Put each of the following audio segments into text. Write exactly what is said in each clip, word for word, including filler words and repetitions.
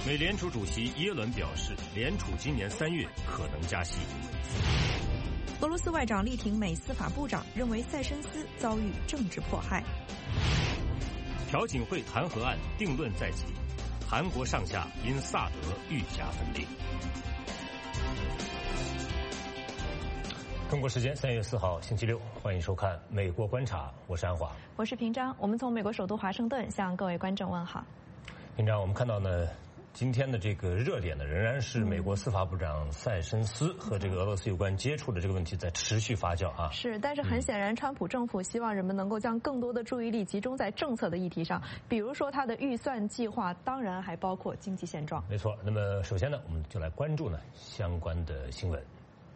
美联储主席耶伦表示，联储今年三月可能加息。 俄罗斯外长力挺美司法部长，认为塞申斯遭遇政治迫害。 朴槿惠弹劾案定论在即，韩国上下因萨德愈加分裂。中国时间三月四号星期六，欢迎收看《美国观察》，我是安华， 我是平章。我们从美国首都华盛顿向各位观众问好。 平章，我们看到呢，今天的这个热点呢，仍然是美国司法部长塞申斯和这个俄罗斯有关接触的这个问题在持续发酵啊。 是，但是很显然，川普政府希望人们能够将更多的注意力集中在政策的议题上，比如说他的预算计划，当然还包括经济现状。 没错。那么首先呢，我们就来关注呢相关的新闻。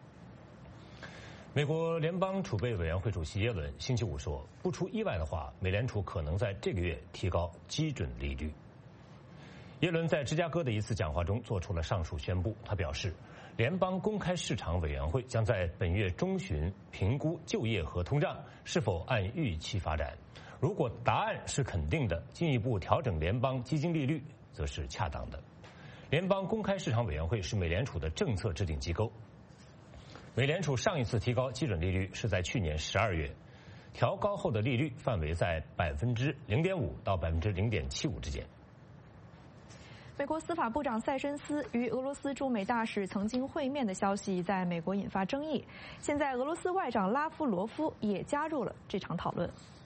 美国联邦储备委员会主席耶伦星期五说，不出意外的话，美联储可能在这个月提高基准利率。耶伦在芝加哥的一次讲话中做出了上述宣布，他表示，联邦公开市场委员会将在本月中旬评估就业和通胀是否按预期发展，如果答案是肯定的，进一步调整联邦基金利率则是恰当的。联邦公开市场委员会是美联储的政策制定机构。美联储上一次提高基准利率是在去年十二月，调高后的利率范围在百分之零点五到百分之零点七五之间。 美国司法部长塞申斯与俄罗斯驻美大使曾经会面的消息在美国引发争议，现在俄罗斯外长拉夫罗夫也加入了这场讨论。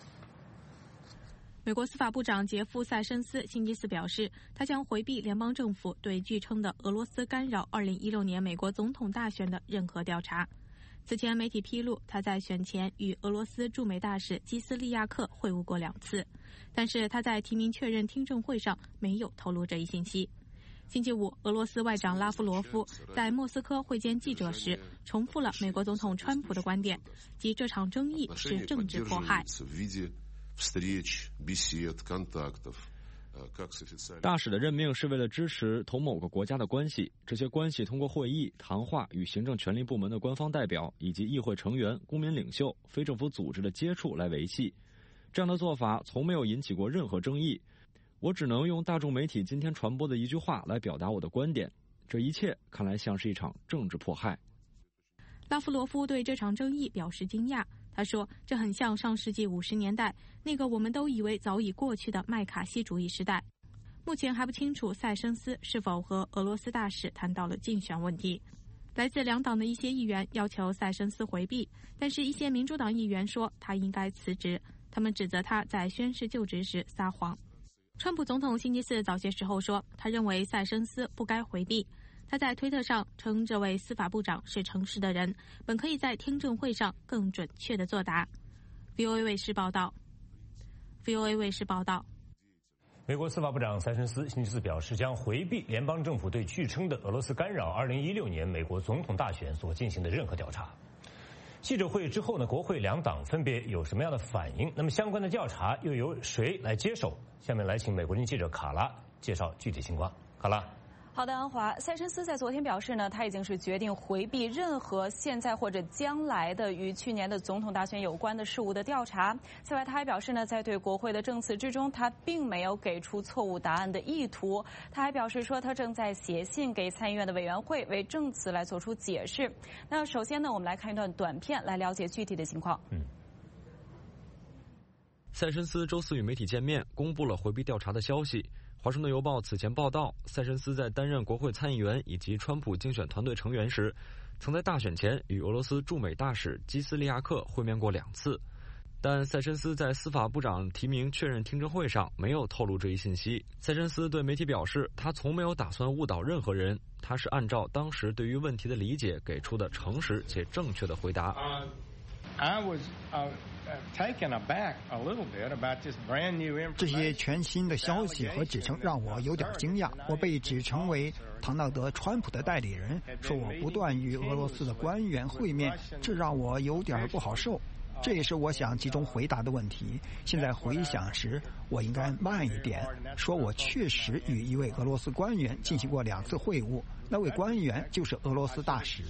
美国司法部长杰夫·塞申斯星期四表示，他将回避联邦政府对据称的俄罗斯干扰二零一六年美国总统大选的任何调查。此前媒体披露，他在选前与俄罗斯驻美大使基斯利亚克会晤过两次，但是他在提名确认听证会上没有透露这一信息。星期五，俄罗斯外长拉夫罗夫在莫斯科会见记者时，重复了美国总统川普的观点，即这场争议是政治迫害。 大使的任命是为了支持同某个国家的关系，这些关系通过会议、谈话与行政权力部门的官方代表以及议会成员、公民领袖、非政府组织的接触来维系。这样的做法从没有引起过任何争议。我只能用大众媒体今天传播的一句话来表达我的观点，这一切看来像是一场政治迫害。 拉夫罗夫对这场争议表示惊讶，他说，这很像上世纪五十年代那个我们都以为早已过去的麦卡锡主义时代。目前还不清楚塞申斯是否和俄罗斯大使谈到了竞选问题。来自两党的一些议员要求塞申斯回避，但是一些民主党议员说他应该辞职，他们指责他在宣誓就职时撒谎。川普总统星期四早些时候说，他认为塞申斯不该回避。他在推特上称这位司法部长是诚实的人，本可以在听证会上更准确地作答。V O A 卫视报道 V O A 卫视报道美国司法部长塞申斯星期四表示，将回避联邦政府对据称的俄罗斯干扰二零一六年美国总统大选所进行的任何调查。记者会之后呢，国会两党分别有什么样的反应？那么相关的调查又由谁来接手？下面来请美国之音记者卡拉介绍具体情况。卡拉。 好的，安华。塞申斯在昨天表示呢，他已经是决定回避任何现在或者将来的与去年的总统大选有关的事务的调查。此外，他还表示呢，在对国会的证词之中，他并没有给出错误答案的意图。他还表示说，他正在写信给参议院的委员会为证词来做出解释。那首先呢，我们来看一段短片，来了解具体的情况。 嗯。 塞申斯周四与媒体见面，公布了回避调查的消息。华盛顿邮报此前报道，塞申斯在担任国会参议员以及川普竞选团队成员时，曾在大选前与俄罗斯驻美大使基斯利亚克会面过两次，但塞申斯在司法部长提名确认听证会上没有透露这一信息。塞申斯对媒体表示，他从没有打算误导任何人，他是按照当时对于问题的理解给出的诚实且正确的回答。 Uh, I was, uh... taken aback a little bit about this brand new information. 这些全新的消息和指称让我有点惊讶。我被指称为唐纳德·川普的代理人，说我不断与俄罗斯的官员会面，这让我有点不好受。 这也是我想集中回答的问题。现在回想时，我应该慢一点，说我确实与一位俄罗斯官员进行过两次会晤，那位官员就是俄罗斯大使。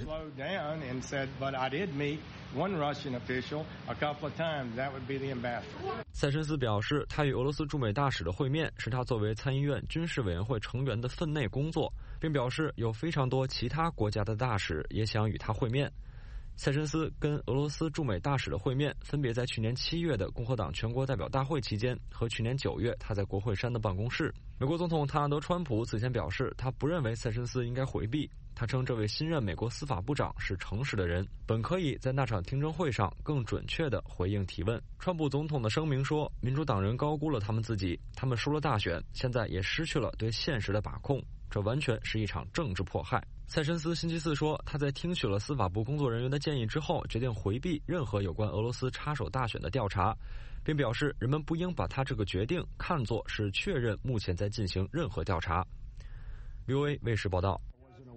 塞申斯表示，他与俄罗斯驻美大使的会面是他作为参议院军事委员会成员的分内工作，并表示有非常多其他国家的大使也想与他会面。塞申斯跟俄罗斯驻美大使的会面分别在去年七月的共和党全国代表大会期间和去年九月他在国会山的办公室。美国总统特朗普川普此前表示，他不认为塞申斯应该回避。他称这位新任美国司法部长是诚实的人，本可以在那场听证会上更准确地回应提问。川普总统的声明说，民主党人高估了他们自己，他们输了大选，现在也失去了对现实的把控，这完全是一场政治迫害。塞申斯星期四说，他在听取了司法部工作人员的建议之后，决定回避任何有关俄罗斯插手大选的调查，并表示人们不应把他这个决定看作是确认目前在进行任何调查。V O A 卫视报道。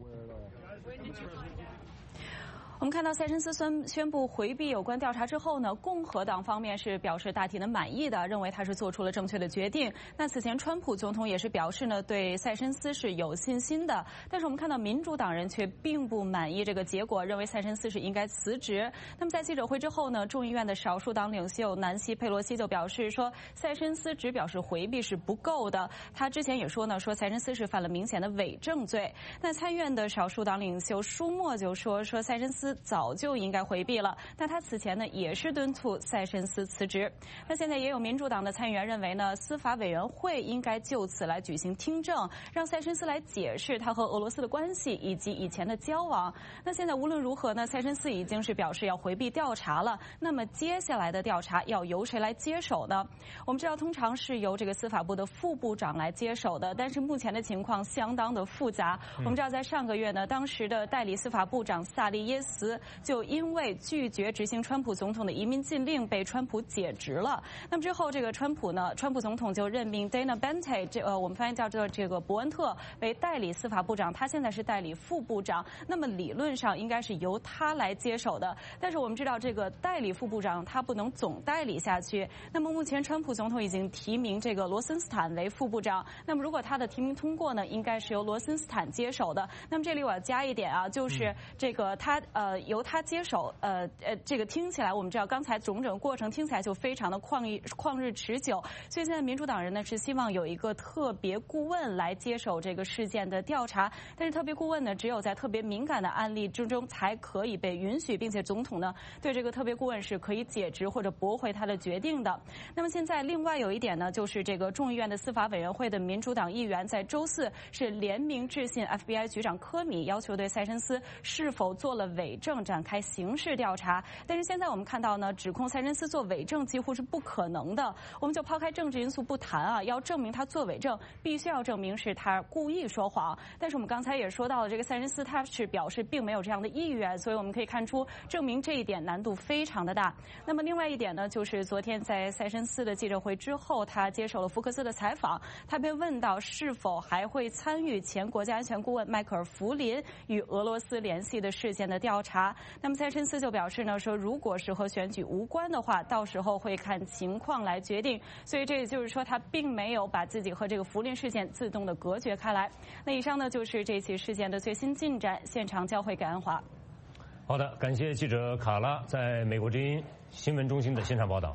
我们看到塞申斯宣宣布回避有关调查之后呢，共和党方面是表示大体的满意的，认为他是做出了正确的决定。那此前川普总统也是表示呢，对塞申斯是有信心的。但是我们看到民主党人却并不满意这个结果，认为塞申斯是应该辞职。那么在记者会之后呢，众议院的少数党领袖南希·佩洛西就表示说，塞申斯只表示回避是不够的。他之前也说呢，说塞申斯是犯了明显的伪证罪。那参议院的少数党领袖舒默就说，说塞申斯早就应该回避了，但他此前呢也是敦促塞申斯辞职。那现在也有民主党的参议员认为呢，司法委员会应该就此来举行听证，让塞申斯来解释他和俄罗斯的关系以及以前的交往。那现在无论如何呢，塞申斯已经是表示要回避调查了。那么接下来的调查要由谁来接手呢？我们知道通常是由这个司法部的副部长来接手的，但是目前的情况相当的复杂。我们知道在上个月呢，当时的代理司法部长萨利耶斯就因为拒绝执行川普总统的移民禁令被川普解职了。那么之后这个川普呢，川普总统就任命 Dana Bente 这呃我们翻译叫做这个伯恩特为代理司法部长，他现在是代理副部长。那么理论上应该是由他来接手的，但是我们知道这个代理副部长他不能总代理下去。那么目前川普总统已经提名这个罗森斯坦为副部长，那么如果他的提名通过呢，应该是由罗森斯坦接手的。那么这里我要加一点啊，就是这个他呃由他接手，呃呃，这个听起来我们知道刚才种种过程听起来就非常的旷日旷日持久，所以现在民主党人呢是希望有一个特别顾问来接手这个事件的调查，但是特别顾问呢只有在特别敏感的案例之中才可以被允许，并且总统呢对这个特别顾问是可以解职或者驳回他的决定的。那么现在另外有一点呢，就是这个众议院的司法委员会的民主党议员在周四是联名致信 F B I 局长科米，要求对塞申斯是否做了伪证展开刑事调查。但是现在我们看到呢，指控塞申斯做伪证几乎是不可能的。我们就抛开政治因素不谈啊，要证明他做伪证，必须要证明是他故意说谎。但是我们刚才也说到了，这个塞申斯他是表示并没有这样的意愿，所以我们可以看出证明这一点难度非常的大。那么另外一点呢，就是昨天在塞申斯的记者会之后，他接受了福克斯的采访，他被问到是否还会参与前国家安全顾问迈克尔·弗林与俄罗斯联系的事件的调查。那么塞申斯就表示呢，说如果是和选举无关的话，到时候会看情况来决定。所以这也就是说，他并没有把自己和这个福林事件自动的隔绝开来。那以上呢就是这起事件的最新进展，现场交回给安华。 好的，感谢记者卡拉在美国之音新闻中心的现场报道。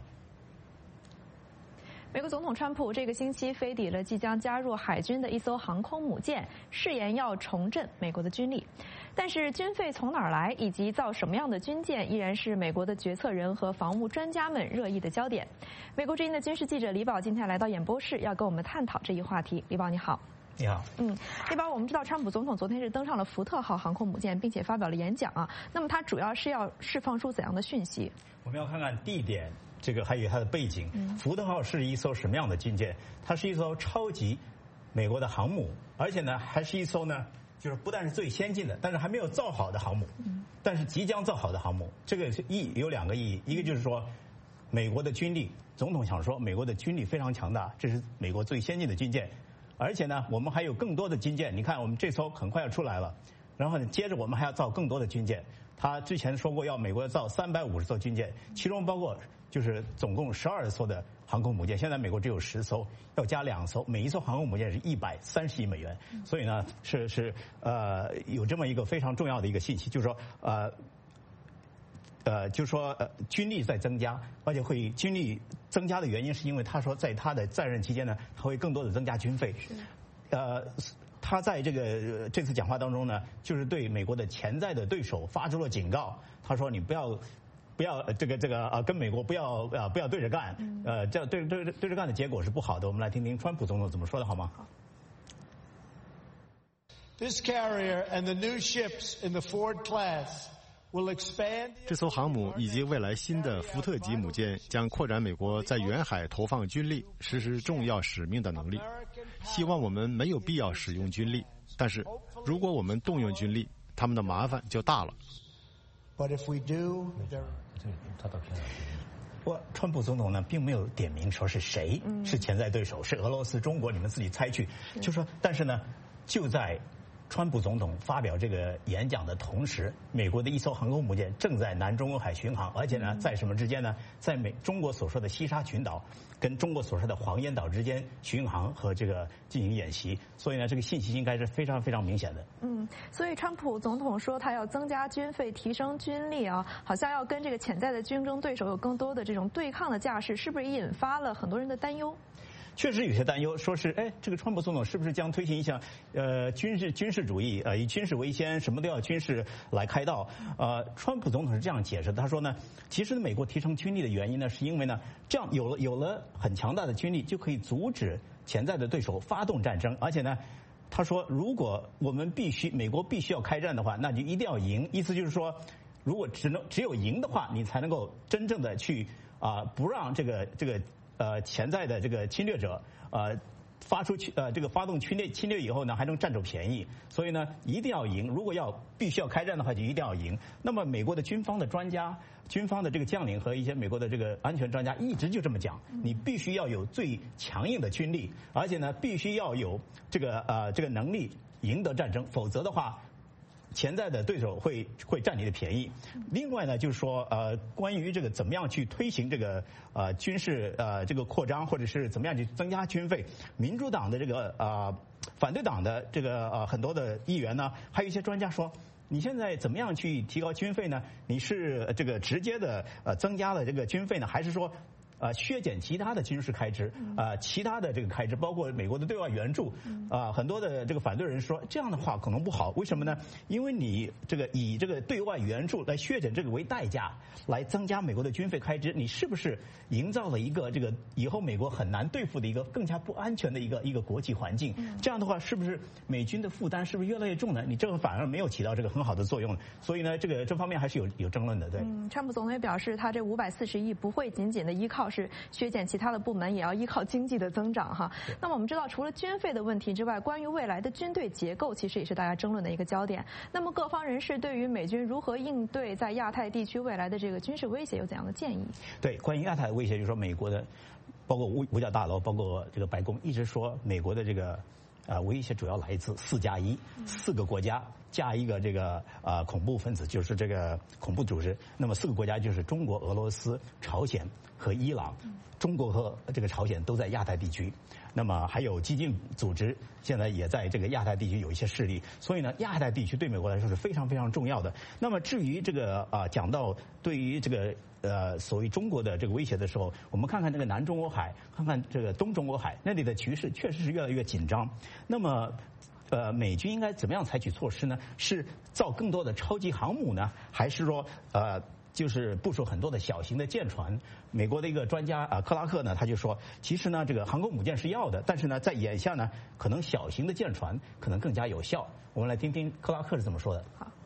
美国总统川普这个星期飞抵了即将加入海军的一艘航空母舰，誓言要重振美国的军力。但是军费从哪儿来，以及造什么样的军舰，依然是美国的决策人和防务专家们热议的焦点。美国之音的军事记者李宝今天来到演播室，要跟我们探讨这一话题。李宝你好。 你好， 嗯，李宝，我们知道川普总统昨天是登上了福特号航空母舰，并且发表了演讲啊。那么他主要是要释放出怎样的讯息？ 我们要看看地点，这个还有它的背景。嗯、福特号是一艘什么样的军舰？它是一艘超级美国的航母，而且呢，还是一艘呢，就是不但是最先进的，但是还没有造好的航母，嗯、但是即将造好的航母。这个意义有两个意义，一个就是说，美国的军力，总统想说，美国的军力非常强大，这是美国最先进的军舰。而且呢，我们还有更多的军舰。你看，我们这艘很快要出来了， 然后呢，接着我们还要造更多的军舰。他之前说过要美国要造三百五十艘军舰，其中包括就是总共十二艘的航空母舰，现在美国只有十艘，要加两艘，每一艘航空母舰是一百三十亿美元。所以呢，是是呃有这么一个非常重要的一个信息，就是说呃。呃，就说呃，军力在增加，而且会军力增加的原因是因为他说在他的在任期间呢，他会更多的增加军费。呃，他在这个这次讲话当中呢，就是对美国的潜在的对手发出了警告。他说：“你不要不要这个这个啊，跟美国不要啊不要对着干。呃，这样对对对着干的结果是不好的。”我们来听听川普总统怎么说的好吗？ This carrier and the new ships in the Ford class. 这艘航母以及未来新的福特级母舰将扩展美国在远海投放军力、实施重要使命的能力。希望我们没有必要使用军力，但是如果我们动用军力，他们的麻烦就大了。 But if we do, 我川普总统呢，并没有点名说是谁是潜在对手，是俄罗斯、中国，你们自己猜去。就说，但是呢，就在 川普总统发表这个演讲的同时，美国的一艘航空母舰正在南中国海巡航，而且呢，在什么之间呢？在美中国所说的西沙群岛跟中国所说的黄岩岛之间巡航和这个进行演习，所以呢，这个信息应该是非常非常明显的。 嗯，所以川普总统说他要增加军费、提升军力啊，好像要跟这个潜在的竞争对手有更多的这种对抗的架势，是不是引发了很多人的担忧？ 确实有些担忧，说是哎，这个川普总统是不是将推行一项呃军事军事主义，呃以军事为先，什么都要军事来开道？呃，川普总统是这样解释的，他说呢，其实美国提升军力的原因呢，是因为呢，这样有了有了很强大的军力，就可以阻止潜在的对手发动战争，而且呢，他说如果我们必须美国必须要开战的话，那就一定要赢，意思就是说，如果只能只有赢的话，你才能够真正的去啊、呃、不让这个这个 呃，潜在的这个侵略者，呃，发出去呃这个发动侵略侵略以后呢，还能占着便宜，所以呢，一定要赢。如果要必须要开战的话，就一定要赢。那么，美国的军方的专家、军方的这个将领和一些美国的这个安全专家一直就这么讲：你必须要有最强硬的军力，而且呢，必须要有这个呃这个能力赢得战争，否则的话， 潜在的对手会会占你的便宜。另外呢，就是说，呃，关于这个怎么样去推行这个呃军事呃这个扩张，或者是怎么样去增加军费，民主党的这个呃反对党的这个呃很多的议员呢，还有一些专家说， 你现在怎么样去提高军费呢？你是这个直接的呃增加了这个军费呢，还是说 呃，削减其他的军事开支，啊，其他的这个开支，包括美国的对外援助，啊，很多的这个反对人说这样的话可能不好，为什么呢？因为你这个以这个对外援助来削减这个为代价，来增加美国的军费开支，你是不是营造了一个这个以后美国很难对付的一个更加不安全的一个一个国际环境？这样的话，是不是美军的负担是不是越来越重呢？你这个反而没有起到这个很好的作用，所以呢，这个这方面还是有有争论的，对。 嗯，川普总统也表示，他这五百四十亿不会仅仅的依靠 是削减其他的部门，也要依靠经济的增长哈。那么我们知道，除了军费的问题之外，关于未来的军队结构，其实也是大家争论的一个焦点。那么各方人士对于美军如何应对在亚太地区未来的这个军事威胁有怎样的建议？对，关于亚太的威胁，就是说美国的，包括五五角大楼，包括这个白宫，一直说美国的这个 啊，威胁主要来自四加一，四个国家加一个这个呃恐怖分子，就是这个恐怖组织。那么四个国家就是中国、俄罗斯、朝鲜和伊朗。中国和这个朝鲜都在亚太地区，那么还有激进组织现在也在这个亚太地区有一些势力。所以呢，亚太地区对美国来说是非常非常重要的。那么至于这个啊，讲到对于这个 呃，所谓中国的这个威胁的时候，我们看看这个南中国海，看看这个东中国海，那里的局势确实是越来越紧张。那么，呃，美军应该怎么样采取措施呢？是造更多的超级航母呢，还是说呃，就是部署很多的小型的舰船？美国的一个专家啊，克拉克呢，他就说，其实呢，这个航空母舰是要的，但是呢，在眼下呢，可能小型的舰船可能更加有效。我们来听听克拉克是怎么说的。好。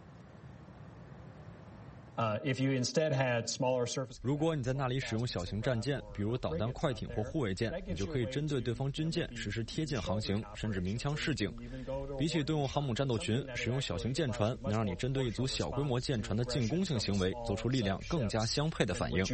Uh, if you instead had smaller surface， 如果你在那里使用小型战舰，比如导弹快艇或护卫舰，你就可以针对对方军舰实施贴近航行，甚至鸣枪示警。比起动用航母战斗群，使用小型舰船能让你针对一组小规模舰船的进攻性行为做出力量更加相配的反应。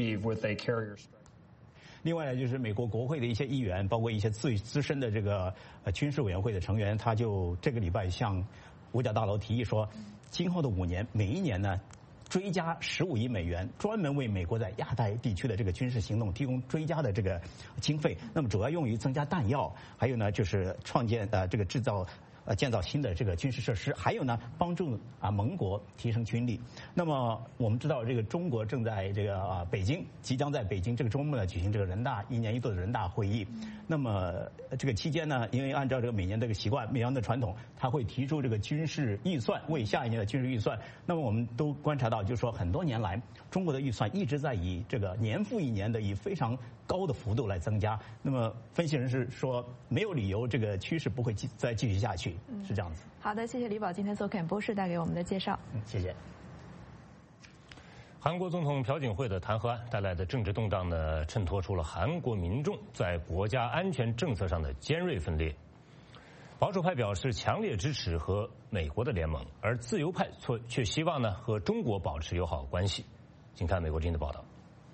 另外呢，就是美国国会的一些议员，包括一些最资深的这个呃军事委员会的成员，他就这个礼拜向五角大楼提议说，今后的五年每一年呢，追加十五亿美元，专门为美国在亚太地区的这个军事行动提供追加的这个经费。那么主要用于增加弹药，还有呢就是创建呃这个制造。呃，建造新的这个军事设施，还有呢，帮助啊盟国提升军力。那么我们知道，这个中国正在这个啊北京，即将在北京这个周末呢举行这个人大一年一度的人大会议。那么这个期间呢，因为按照这个每年这个习惯，每年的传统，他会提出这个军事预算，为下一年的军事预算。那么我们都观察到，就是说很多年来，中国的预算一直在以这个年复一年的以非常高的幅度来增加。那么分析人士说，没有理由这个趋势不会继再继续下去。是这样子。 好的，谢谢李宝今天做肯博士带给我们的介绍。 嗯，谢谢。 韩国总统朴槿惠的弹劾案带来的政治动荡呢，衬托出了韩国民众在国家安全政策上的尖锐分裂。保守派表示强烈支持和美国的联盟，而自由派却却希望呢和中国保持友好关系。请看美国之音的报道。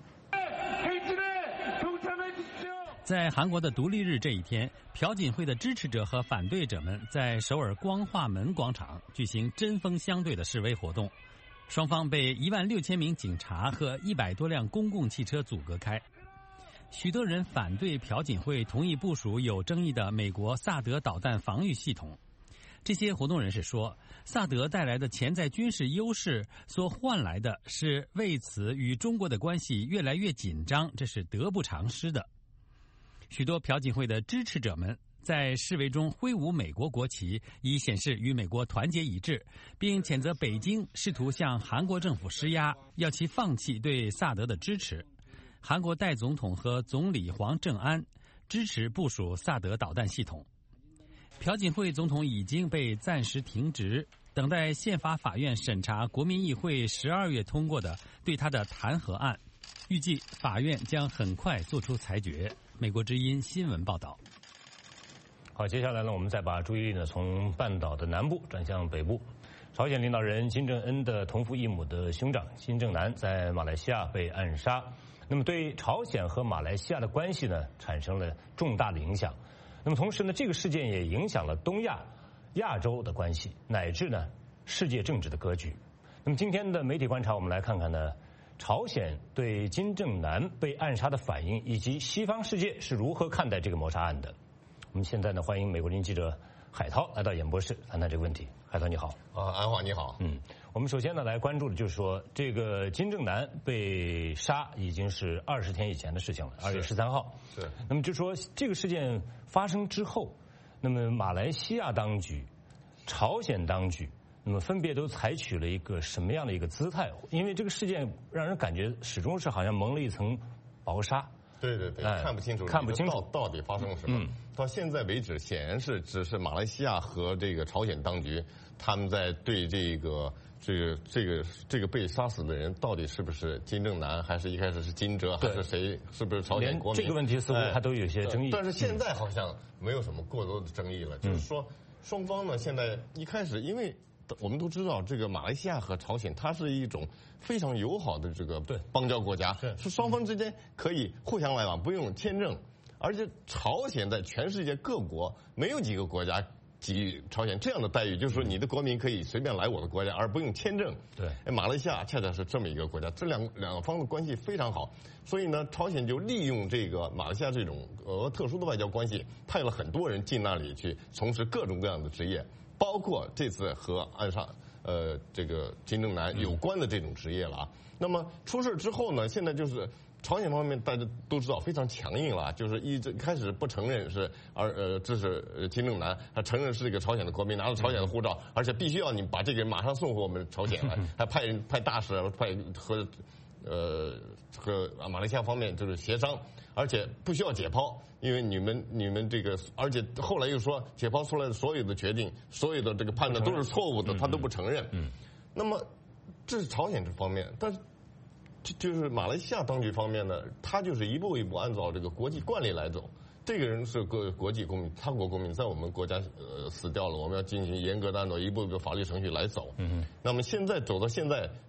在韩国的独立日这一天，朴槿惠的支持者和反对者们在首尔光化门广场举行针锋相对的示威活动，双方被一万六千名警察和一百多辆公共汽车阻隔开。许多人反对朴槿惠同意部署有争议的美国萨德导弹防御系统。这些活动人士说，萨德带来的潜在军事优势所换来的是为此与中国的关系越来越紧张，这是得不偿失的。许多朴槿惠的支持者们在示威中挥舞美国国旗，以显示与美国团结一致，并谴责北京试图向韩国政府施压，要其放弃对萨德的支持。韩国代总统和总理黄正安支持部署萨德导弹系统。朴槿惠总统已经被暂时停职，等待宪法法院审查国民议会十二月通过的对他的弹劾案，预计法院将很快做出裁决。美国之音新闻报道。 好，接下来呢，我们再把注意力呢从半岛的南部转向北部。朝鲜领导人金正恩的同父异母的兄长金正男在马来西亚被暗杀，那么对朝鲜和马来西亚的关系呢产生了重大的影响。那么同时呢，这个事件也影响了东亚、亚洲的关系，乃至呢世界政治的格局。那么今天的媒体观察，我们来看看呢。朝鲜对金正男被暗杀的反应，以及西方世界是如何看待这个谋杀案的。我们现在呢，欢迎美国之音记者海涛来到演播室谈谈这个问题。海涛你好。 啊，安华你好。 嗯，我们首先呢来关注的就是说，这个金正男被杀已经是二十天以前的事情了，二月十三号。 是。 那么就说这个事件发生之后，那么马来西亚当局、朝鲜当局。那么分别都采取了一个什么样的一个姿态？因为这个事件让人感觉始终是好像蒙了一层薄纱。 对对对，哎、看不清楚， 看不清楚到到底发生了什么。嗯、到现在为止，显然是只是马来西亚和这个朝鲜当局他们在对这个这个这个这个被杀死的人到底是不是金正男，还是一开始是金哲，还是谁？是不是朝鲜国民？ 这个问题似乎还都有些争议。 但是现在好像没有什么过多的争议了，嗯、就是说双方呢现在一开始因为。我们都知道，这个马来西亚和朝鲜，它是一种非常友好的这个邦交国家，是双方之间可以互相来往，不用签证。而且朝鲜在全世界各国没有几个国家给予朝鲜这样的待遇，就是说你的国民可以随便来我的国家，而不用签证。 对， 马来西亚恰恰是这么一个国家，这两两方的关系非常好，所以呢，朝鲜就利用这个马来西亚这种呃特殊的外交关系，派了很多人进那里去从事各种各样的职业。包括这次和暗杀呃这个金正男有关的这种职业了啊。那么出事之后呢，现在就是朝鲜方面大家都知道非常强硬了，就是一直开始不承认是而呃这是金正男，他承认是这个朝鲜的国民，拿着朝鲜的护照，而且必须要你把这个人马上送回我们朝鲜来，还派人派大使派和呃和马来西亚方面就是协商，而且不需要解剖。因为你们你们这个，而且后来又说解剖出来的所有的决定、所有的这个判断都是错误的，他都不承认。嗯，那么这是朝鲜这方面，但是就就是马来西亚当局方面呢，他就是一步一步按照这个国际惯例来走。这个人是国国际公民，他国公民，在我们国家呃死掉了，我们要进行严格的按照一步一步法律程序来走。嗯，那么现在走到现在，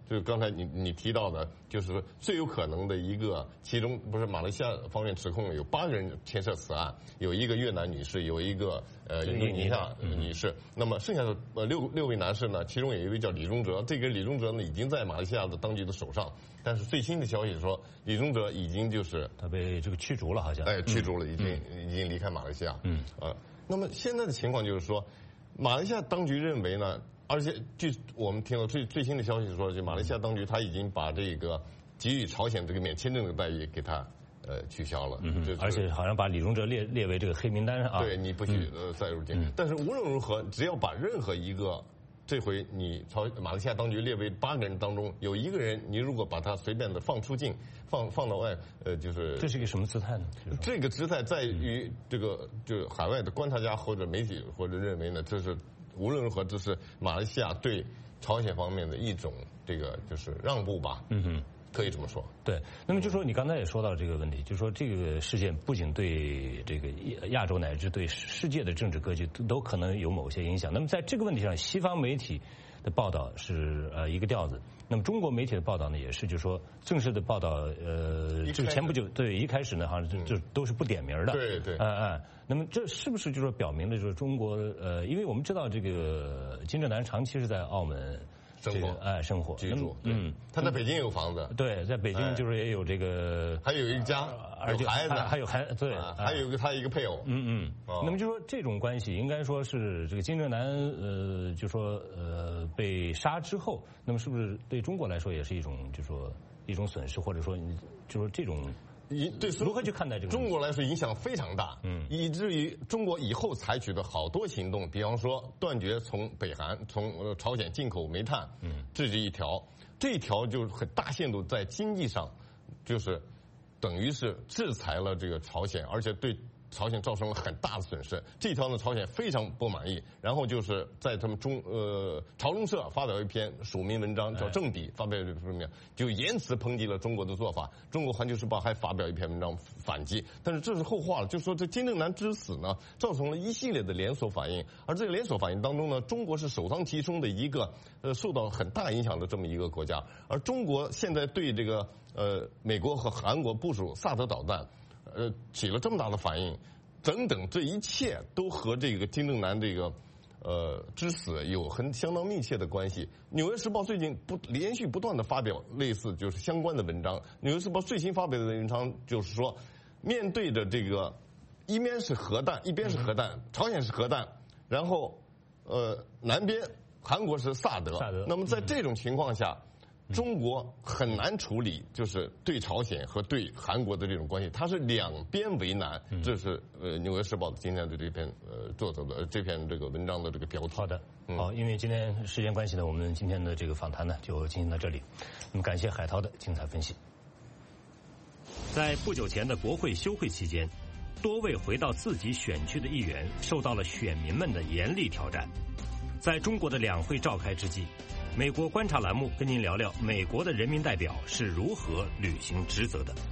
就是刚才你你提到的，就是最有可能的一个，其中不是马来西亚方面指控有八个人牵涉此案，有一个越南女士，有一个呃印度尼西亚女士，那么剩下的呃六六位男士呢，其中有一位叫李宗哲，这个李宗哲呢已经在马来西亚的当局的手上，但是最新的消息说，李宗哲已经就是他被这个驱逐了，好像哎驱逐了，已经、嗯、已经离开马来西亚，嗯呃，那么现在的情况就是说，马来西亚当局认为呢。而且，据我们听到最最新的消息说，就马来西亚当局他已经把这个给予朝鲜这个免签证的待遇给他呃取消了， 嗯，而且好像把李宗哲列列为这个黑名单上啊。 对，你不许呃再入境。嗯、但是无论如何，只要把任何一个这回你朝马来西亚当局列为八个人当中有一个人，你如果把他随便的放出境，放放到外，呃，就是这是一个什么姿态呢？ 这个姿态在于这个就海外的观察家或者媒体或者认为呢，这是。无论如何，这是马来西亚对朝鲜方面的一种这个就是让步吧，嗯哼，可以这么说。 对，那么就说你刚才也说到这个问题，就说这个事件不仅对这个亚洲乃至对世界的政治格局都可能有某些影响。那么在这个问题上，西方媒体的报道是呃一个调子，那么中国媒体的报道呢，也是就是说正式的报道，呃，这个前不久对一开始呢，好像就就都是不点名的， 对对， 嗯嗯。那么这是不是就是说表明了就是中国呃，因为我们知道这个金正男长期是在澳门生活， 哎生活居住，嗯，他在北京有房子， 对，在北京就是也有这个， 还有一家， 而且孩子， 还有孩对， 还有一个他一个配偶， 嗯嗯。那么就说这种关系，应该说是这个金正男呃，就说呃被杀之后，那么是不是对中国来说也是一种就说一种损失，或者说就说这种。 对， 如何去看待这个？ 中国来说影响非常大，嗯，以至于中国以后采取的好多行动，比方说断绝从北韩、从呃朝鲜进口煤炭，嗯，这是一条，这一条就是很大限度在经济上，就是等于是制裁了这个朝鲜，而且对朝鲜造成了很大的损失。这条呢，朝鲜非常不满意，然后就是在他们中呃朝中社发表一篇署名文章，叫《正笔》，发表这封面就严词抨击了中国的做法。中国环球时报还发表一篇文章反击，但是这是后话了。就说这金正男之死呢，造成了一系列的连锁反应，而这个连锁反应当中呢，中国是首当其冲的一个呃受到很大影响的这么一个国家。而中国现在对这个呃美国和韩国部署萨德导弹。呃，起了这么大的反应，等等，这一切都和这个金正男这个呃之死有很相当密切的关系。《纽约时报》最近不连续不断的发表类似就是相关的文章，《纽约时报》最新发表的文章就是说，面对着这个一边是核弹，一边是核弹，朝鲜是核弹，然后呃南边韩国是萨德， 萨德那么在这种情况下。中国很难处理，就是对朝鲜和对韩国的这种关系，它是两边为难。嗯、这是呃《纽约时报》今天的这篇呃作者的这篇这个文章的这个标题。 好的，嗯、好，因为今天时间关系呢，我们今天的这个访谈呢就进行到这里。那么感谢海涛的精彩分析。在不久前的国会休会期间，多位回到自己选区的议员受到了选民们的严厉挑战。在中国的两会召开之际。美国观察栏目跟您聊聊美国的人民代表是如何履行职责的。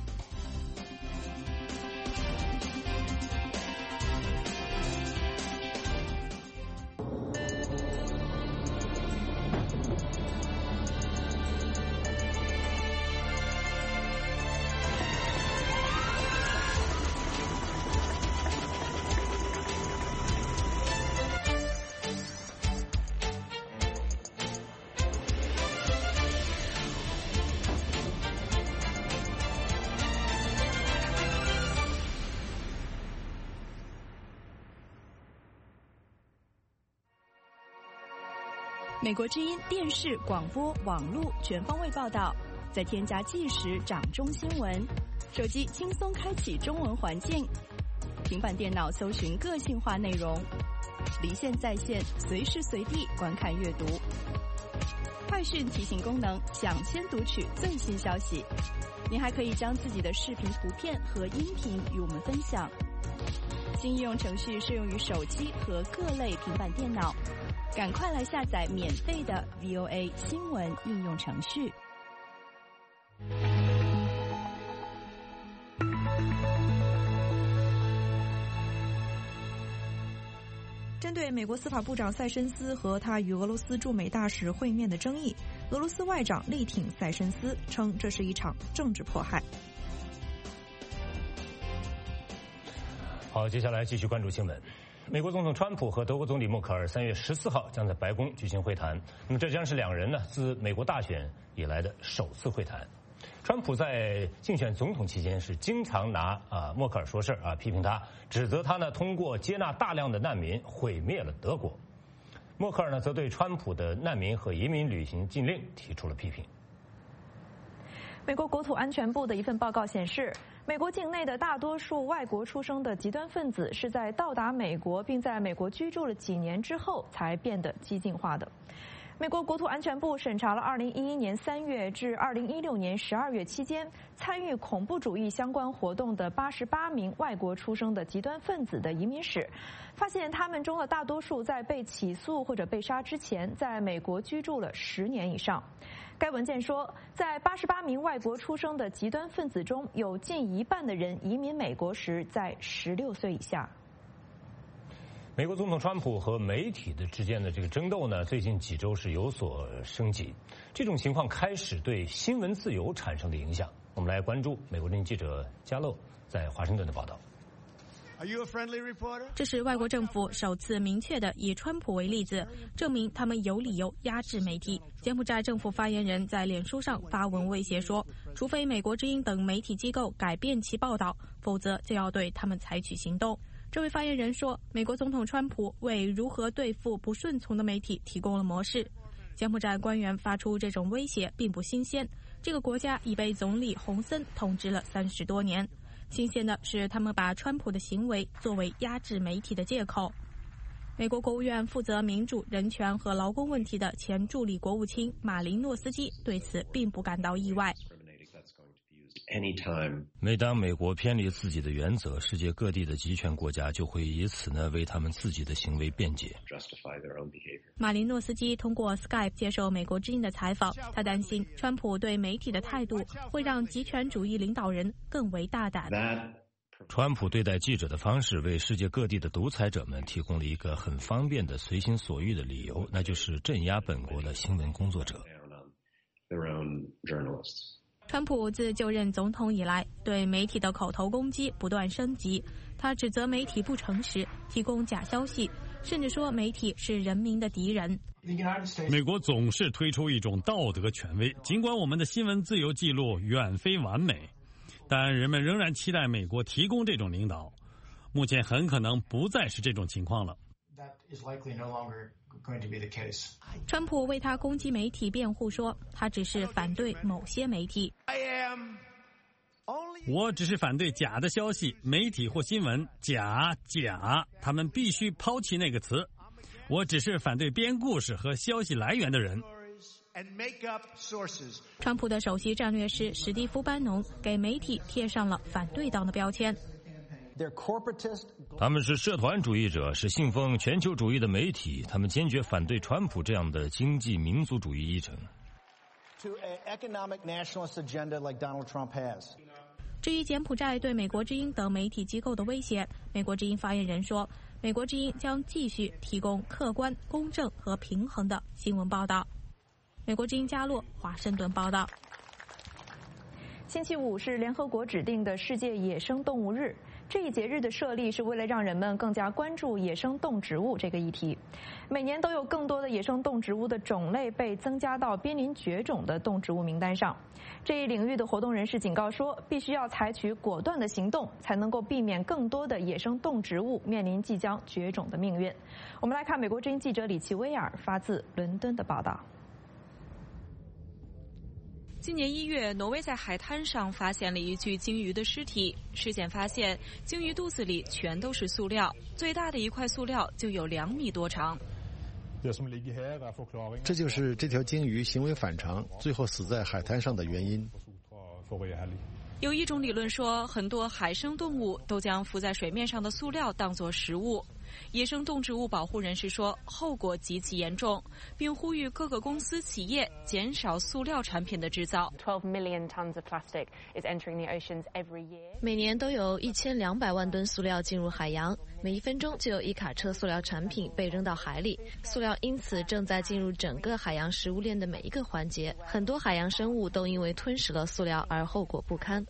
美国之音电视、广播、网络全方位报道，再添加即时掌中新闻，手机轻松开启中文环境，平板电脑搜寻个性化内容，离线在线，随时随地观看阅读。快讯提醒功能，抢先读取最新消息。您还可以将自己的视频、图片和音频与我们分享。新应用程序适用于手机和各类平板电脑。赶快来下载免费的 V O A 新闻应用程序。针对美国司法部长塞申斯和他与俄罗斯驻美大使会面的争议， 俄罗斯外长力挺塞申斯，称这是一场政治迫害。 好，接下来继续关注新闻。美国总统川普和德国总理默克尔三月十四号将在白宫举行会谈，那么这将是两人呢自美国大选以来的首次会谈。川普在竞选总统期间是经常拿啊默克尔说事儿啊，批评他，指责他呢通过接纳大量的难民毁灭了德国。默克尔呢则对川普的难民和移民旅行禁令提出了批评。 美国国土安全部的一份报告显示，美国境内的大多数外国出生的极端分子是在到达美国并在美国居住了几年之后才变得激进化的。美国国土安全部审查了二零一一年三月至二零一六年十二月期间参与恐怖主义相关活动的八十八名外国出生的极端分子的移民史，发现他们中的大多数在被起诉或者被杀之前在美国居住了十年以上。该文件说，在八十八名外国出生的极端分子中，有近一半的人移民美国时在十六岁以下。 美国总统川普和媒体的之间的这个争斗呢，最近几周是有所升级。这种情况开始对新闻自由产生的影响。我们来关注美国之音记者加勒在华盛顿的报道。 这是外国政府首次明确的以川普为例子，证明他们有理由压制媒体。柬埔寨政府发言人在脸书上发文威胁说，除非美国之音等媒体机构改变其报道，否则就要对他们采取行动。这位发言人说，美国总统川普为如何对付不顺从的媒体提供了模式。柬埔寨官员发出这种威胁并不新鲜，这个国家已被总理洪森统治了三十多年。新鲜的是，他们把川普的行为作为压制媒体的借口。美国国务院负责民主、人权和劳工问题的前助理国务卿马林诺斯基对此并不感到意外。 每当美国偏离自己的原则，世界各地的集权国家就会以此呢为他们自己的行为辩解。 马林诺斯基通过 Skype 接受美国之音的采访，他担心川普对媒体的态度会让极权主义领导人更为大胆。 川普对待记者的方式为世界各地的独裁者们提供了一个很方便的随心所欲的理由，那就是镇压本国的新闻工作者。 川普自就任总统以来，对媒体的口头攻击不断升级。他指责媒体不诚实，提供假消息，甚至说媒体是人民的敌人。 美国总是推出一种道德权威，尽管我们的新闻自由记录远非完美，但人们仍然期待美国提供这种领导。目前很可能不再是这种情况了。 川普为他攻击媒体辩护说，他只是反对某些媒体。 我只是反对假的消息，媒体或新闻，假假，他们必须抛弃那个词。我只是反对编故事和消息来源的人。 川普的首席战略师史蒂夫·班农给媒体贴上了反对党的标签。 他们是社团主义者，是信奉全球主义的媒体，他们坚决反对川普这样的经济民族主义议程。 至于柬埔寨对美国之音等媒体机构的威胁，美国之音发言人说，美国之音将继续提供客观、公正和平衡的新闻报道。美国之音加洛华盛顿报道。 星期五是联合国指定的世界野生动物日。这一节日的设立是为了让人们更加关注野生动植物这个议题。每年都有更多的野生动植物的种类被增加到濒临绝种的动植物名单上。这一领域的活动人士警告说，必须要采取果断的行动，才能够避免更多的野生动植物面临即将绝种的命运。我们来看美国之音记者李奇威尔发自伦敦的报道。 今年一月，挪威在海滩上发现了一具鲸鱼的尸体。尸检发现，鲸鱼肚子里全都是塑料，最大的一块塑料就有两米多长。 这就是这条鲸鱼行为反常，最后死在海滩上的原因。 有一种理论说，很多海生动物都将浮在水面上的塑料当作食物。 野生动植物保护人士说，后果极其严重，并呼吁各个公司企业减少塑料产品的制造。 每年都有一千两百万吨塑料进入海洋，每一分钟就有一卡车塑料产品被扔到海里。塑料因此正在进入整个海洋食物链的每一个环节，很多海洋生物都因为吞食了塑料而后果不堪。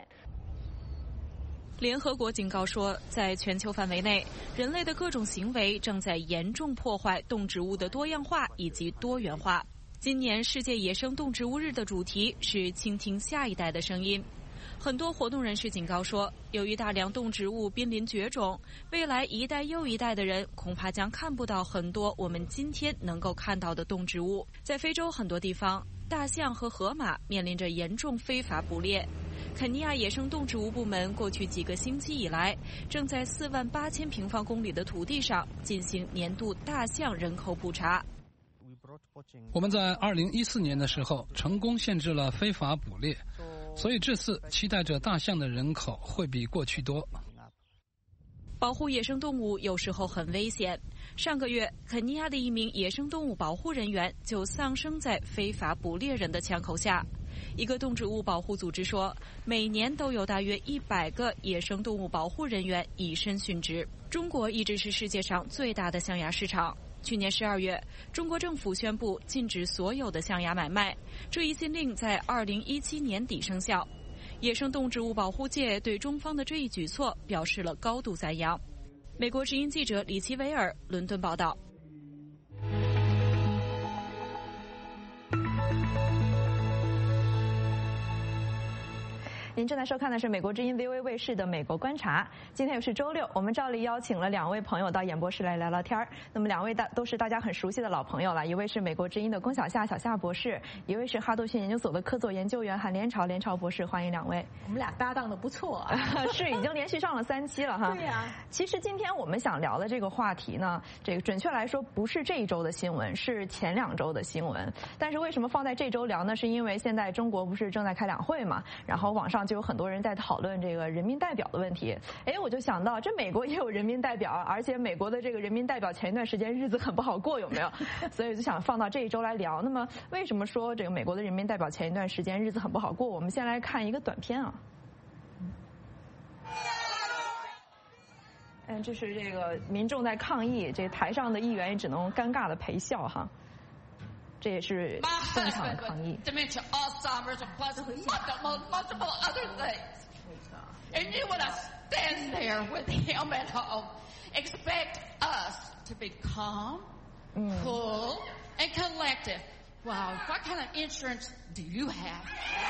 联合国警告说，在全球范围内，人类的各种行为正在严重破坏动植物的多样化以及多元化。今年世界野生动植物日的主题是倾听下一代的声音。很多活动人士警告说，由于大量动植物濒临绝种，未来一代又一代的人恐怕将看不到很多我们今天能够看到的动植物。在非洲很多地方，大象和河马面临着严重非法捕猎。肯尼亚野生动植物部门过去几个星期以来，正在四万八千平方公里的土地上进行年度大象人口普查。 我们在二零一四年的时候成功限制了非法捕猎，所以这次期待着大象的人口会比过去多。 保护野生动物有时候很危险。上个月，肯尼亚的一名野生动物保护人员就丧生在非法捕猎人的枪口下。一个动植物保护组织说，每年都有大约一百个野生动物保护人员以身殉职。中国一直是世界上最大的象牙市场。去年十二月，中国政府宣布禁止所有的象牙买卖，这一禁令在二零一七年底生效。野生动植物保护界对中方的这一举措表示了高度赞扬。美国之音记者李奇维尔伦敦报道。 您正在收看的是美国之音 V O A 卫视的《美国观察》。今天又是周六，我们照例邀请了两位朋友到演播室来聊聊天儿。那么两位大都是大家很熟悉的老朋友了，一位是美国之音的龚小夏小夏博士，一位是哈德逊研究所的客座研究员韩连朝连朝博士，欢迎两位。 我们俩搭档的不错啊， 是已经连续上了三期了哈。 对呀、啊。 其实今天我们想聊的这个话题呢，这个准确来说不是这一周的新闻，是前两周的新闻。但是为什么放在这周聊呢？是因为现在中国不是正在开两会嘛，然后网上就有很多人在讨论这个人民代表的问题。哎，我就想到这美国也有人民代表，而且美国的这个人民代表前一段时间日子很不好过，有没有？所以就想放到这一周来聊。那么为什么说这个美国的人民代表前一段时间日子很不好过？我们先来看一个短片啊。嗯，这是这个民众在抗议，这台上的议员也只能尴尬的陪笑哈。这也是正常的抗议。 Dementia, Alzheimer's, and plus multiple, multiple other things. And you want to stand there with him at home, expect us to be calm, cool, and collective. Wow, what kind of insurance do you have?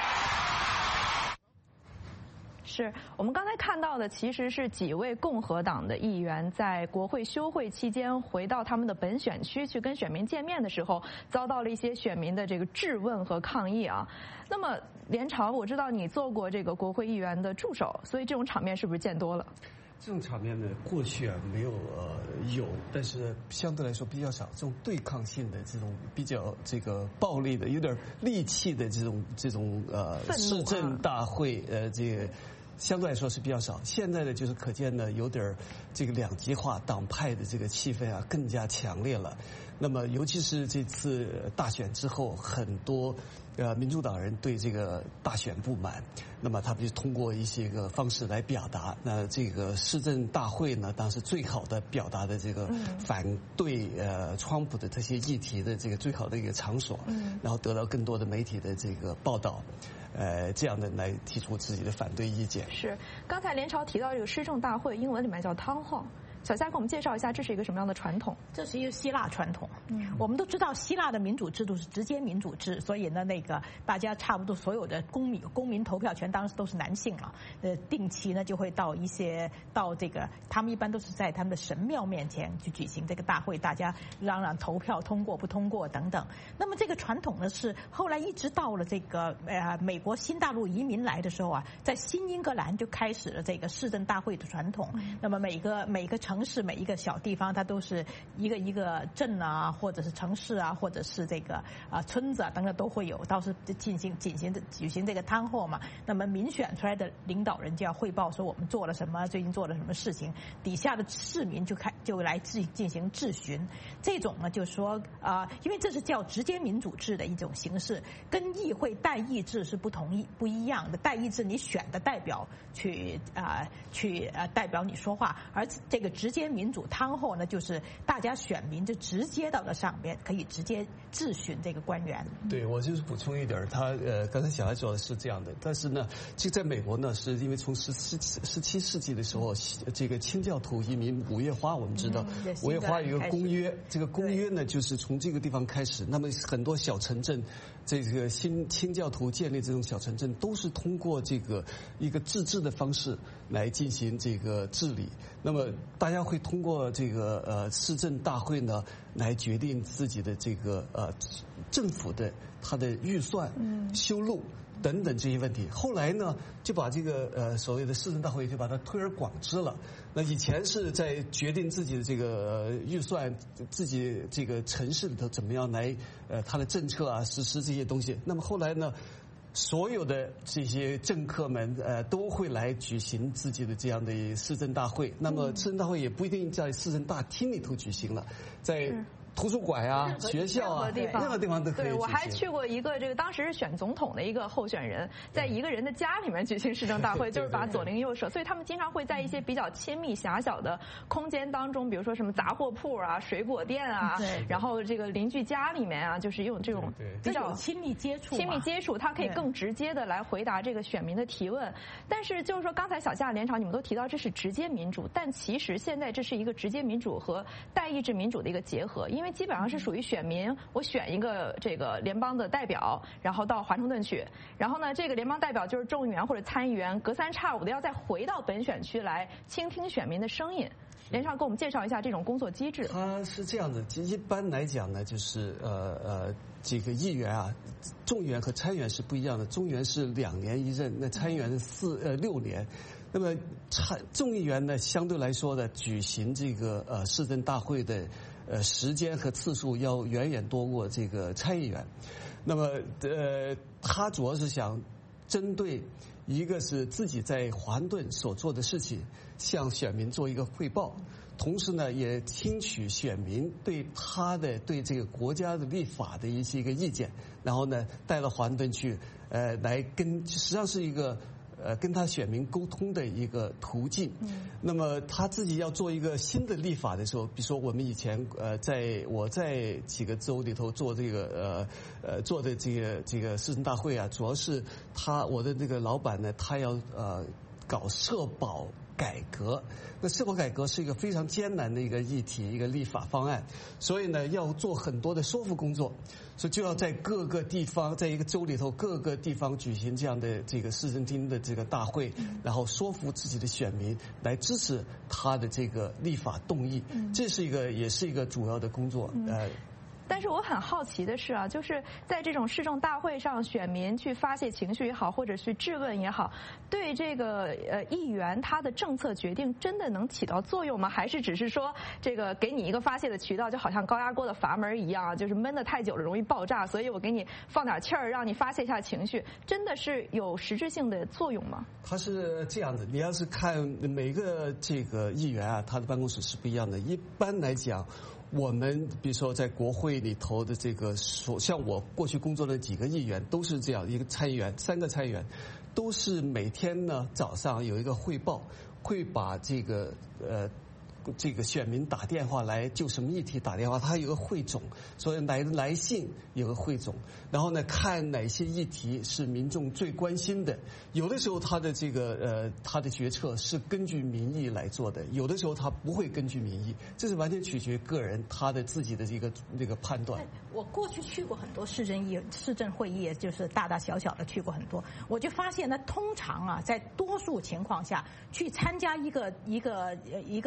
是我们刚才看到的，其实是几位共和党的议员在国会休会期间回到他们的本选区去跟选民见面的时候，遭到了一些选民的这个质问和抗议啊。那么连朝，我知道你做过这个国会议员的助手，所以这种场面是不是见多了？ 这种场面呢，过去啊没有呃有，但是相对来说比较少。这种对抗性的这种比较这个暴力的、有点戾气的这种这种呃市政大会呃这个。相对来说是比较少，现在呢就是可见呢有点这个两极化党派的这个气氛啊更加强烈了。那么尤其是这次大选之后，很多呃民主党人对这个大选不满，那么他们就通过一些个方式来表达。那这个市政大会呢，当然是最好的表达的这个反对呃川普的这些议题的这个最好的一个场所，然后得到更多的媒体的这个报道。呃，这样的来提出自己的反对意见。 是，刚才连朝提到这个市政大会，英文里面叫 town hall。小夏给我们介绍一下，这是一个什么样的传统？ 这是一个希腊传统。嗯，我们都知道希腊的民主制度是直接民主制，所以呢，那个大家差不多所有的公民公民投票权当时都是男性了。呃，定期呢就会到一些到这个，他们一般都是在他们的神庙面前去举行这个大会，大家嚷嚷投票通过不通过等等。那么这个传统呢是后来一直到了这个呃美国新大陆移民来的时候啊，在新英格兰就开始了这个市政大会的传统。那么每个每个城城市每一个小地方，它都是一个一个镇啊，或者是城市啊，或者是这个啊村子啊等等都会有，到时进行进行举行这个摊货嘛。那么民选出来的领导人就要汇报说我们做了什么，最近做了什么事情，底下的市民就开就来进进行质询。这种呢，就是说啊、呃，因为这是叫直接民主制的一种形式，跟议会代议制是不同一不一样的。代议制你选的代表去啊、呃、去呃代表你说话，而这个直接民主汤后呢，就是大家选民就直接到了上面，可以直接质询这个官员。 对，我就是补充一点，他呃刚才小孩说的是这样的，但是呢，其实在美国呢，是因为从十七十七世纪的时候，这个清教徒移民五月花，我们知道、嗯、五月花有一个公约，这个公约呢就是从这个地方开始，那么很多小城镇，这个新清教徒建立这种小城镇，都是通过这个一个自治的方式来进行这个治理。那么大家会通过这个呃市政大会呢来决定自己的这个呃政府的它的预算、嗯、修路等等这些问题。后来呢就把这个呃所谓的市政大会就把它推而广之了。那以前是在决定自己的这个预算，自己这个城市里头怎么样来呃它的政策啊实施这些东西。那么后来呢，所有的这些政客们呃都会来举行自己的这样的市政大会。那么市政大会也不一定在市政大厅里头举行了，在图书馆啊、学校啊，任何地方都可以举行。 对，我还去过一个这个当时是选总统的一个候选人，在一个人的家里面举行市政大会，就是把左邻右舍，所以他们经常会在一些比较亲密狭小的空间当中，比如说什么杂货铺啊、水果店啊，然后这个邻居家里面啊，就是用这种比较亲密接触， 亲密接触，他可以更直接的来回答这个选民的提问。但是就是说，刚才小夏、连长你们都提到这是直接民主，但其实现在这是一个直接民主和代议制民主的一个结合，因为基本上是属于选民，我选一个这个联邦的代表，然后到华盛顿去，然后呢，这个联邦代表就是众议员或者参议员，隔三差五的要再回到本选区来倾听选民的声音。连长给我们介绍一下这种工作机制。 它是这样的，一般来讲呢，就是呃呃，这个议员啊，众议员和参议员是不一样的，众议员是两年一任，那参议员是四呃六年。那么参众议员呢，相对来说的举行这个呃市政大会的呃时间和次数要远远多过这个参议员。那么呃，他主要是想针对一个是自己在华盛顿所做的事情，向选民做一个汇报，同时呢，也听取选民对他的对这个国家的立法的一些一个意见，然后呢，带到华盛顿去，呃，来跟实际上是一个。呃，跟他选民沟通的一个途径。嗯。那么他自己要做一个新的立法的时候，比如说我们以前呃，在我在几个州里头做这个呃呃做的这个这个市政大会啊，主要是他我的这个老板呢，他要呃搞社保改革。那社保改革是一个非常艰难的一个议题，一个立法方案，所以呢，要做很多的说服工作。所以就要在各个地方，在一个州里头各个地方举行这样的这个市政厅的这个大会，然后说服自己的选民来支持他的这个立法动议，这是一个也是一个主要的工作。呃。 但是我很好奇的是啊，就是在这种市政大会上，选民去发泄情绪也好，或者去质问也好，对这个呃议员他的政策决定真的能起到作用吗？还是只是说这个给你一个发泄的渠道，就好像高压锅的阀门一样，就是闷得太久了容易爆炸，所以我给你放点气儿，让你发泄一下情绪，真的是有实质性的作用吗？ 它是这样的，你要是看每个这个议员啊，他的办公室是不一样的。一般来讲，我们比如说在国会里头的这个，像我过去工作的几个议员都是这样，一个参议员，三个参议员，都是每天呢早上有一个汇报，会把这个呃。这个选民打电话来就什么议题打电话，他有个汇总，所以来来信有个汇总，然后呢看哪些议题是民众最关心的，有的时候他的这个呃他的决策是根据民意来做的，有的时候他不会根据民意，这是完全取决于个人他的自己的这个这个判断。 我过去去过很多市政议市政会议，就是大大小小的去过很多，我就发现呢，通常啊，在多数情况下去参加一个一个一个议员的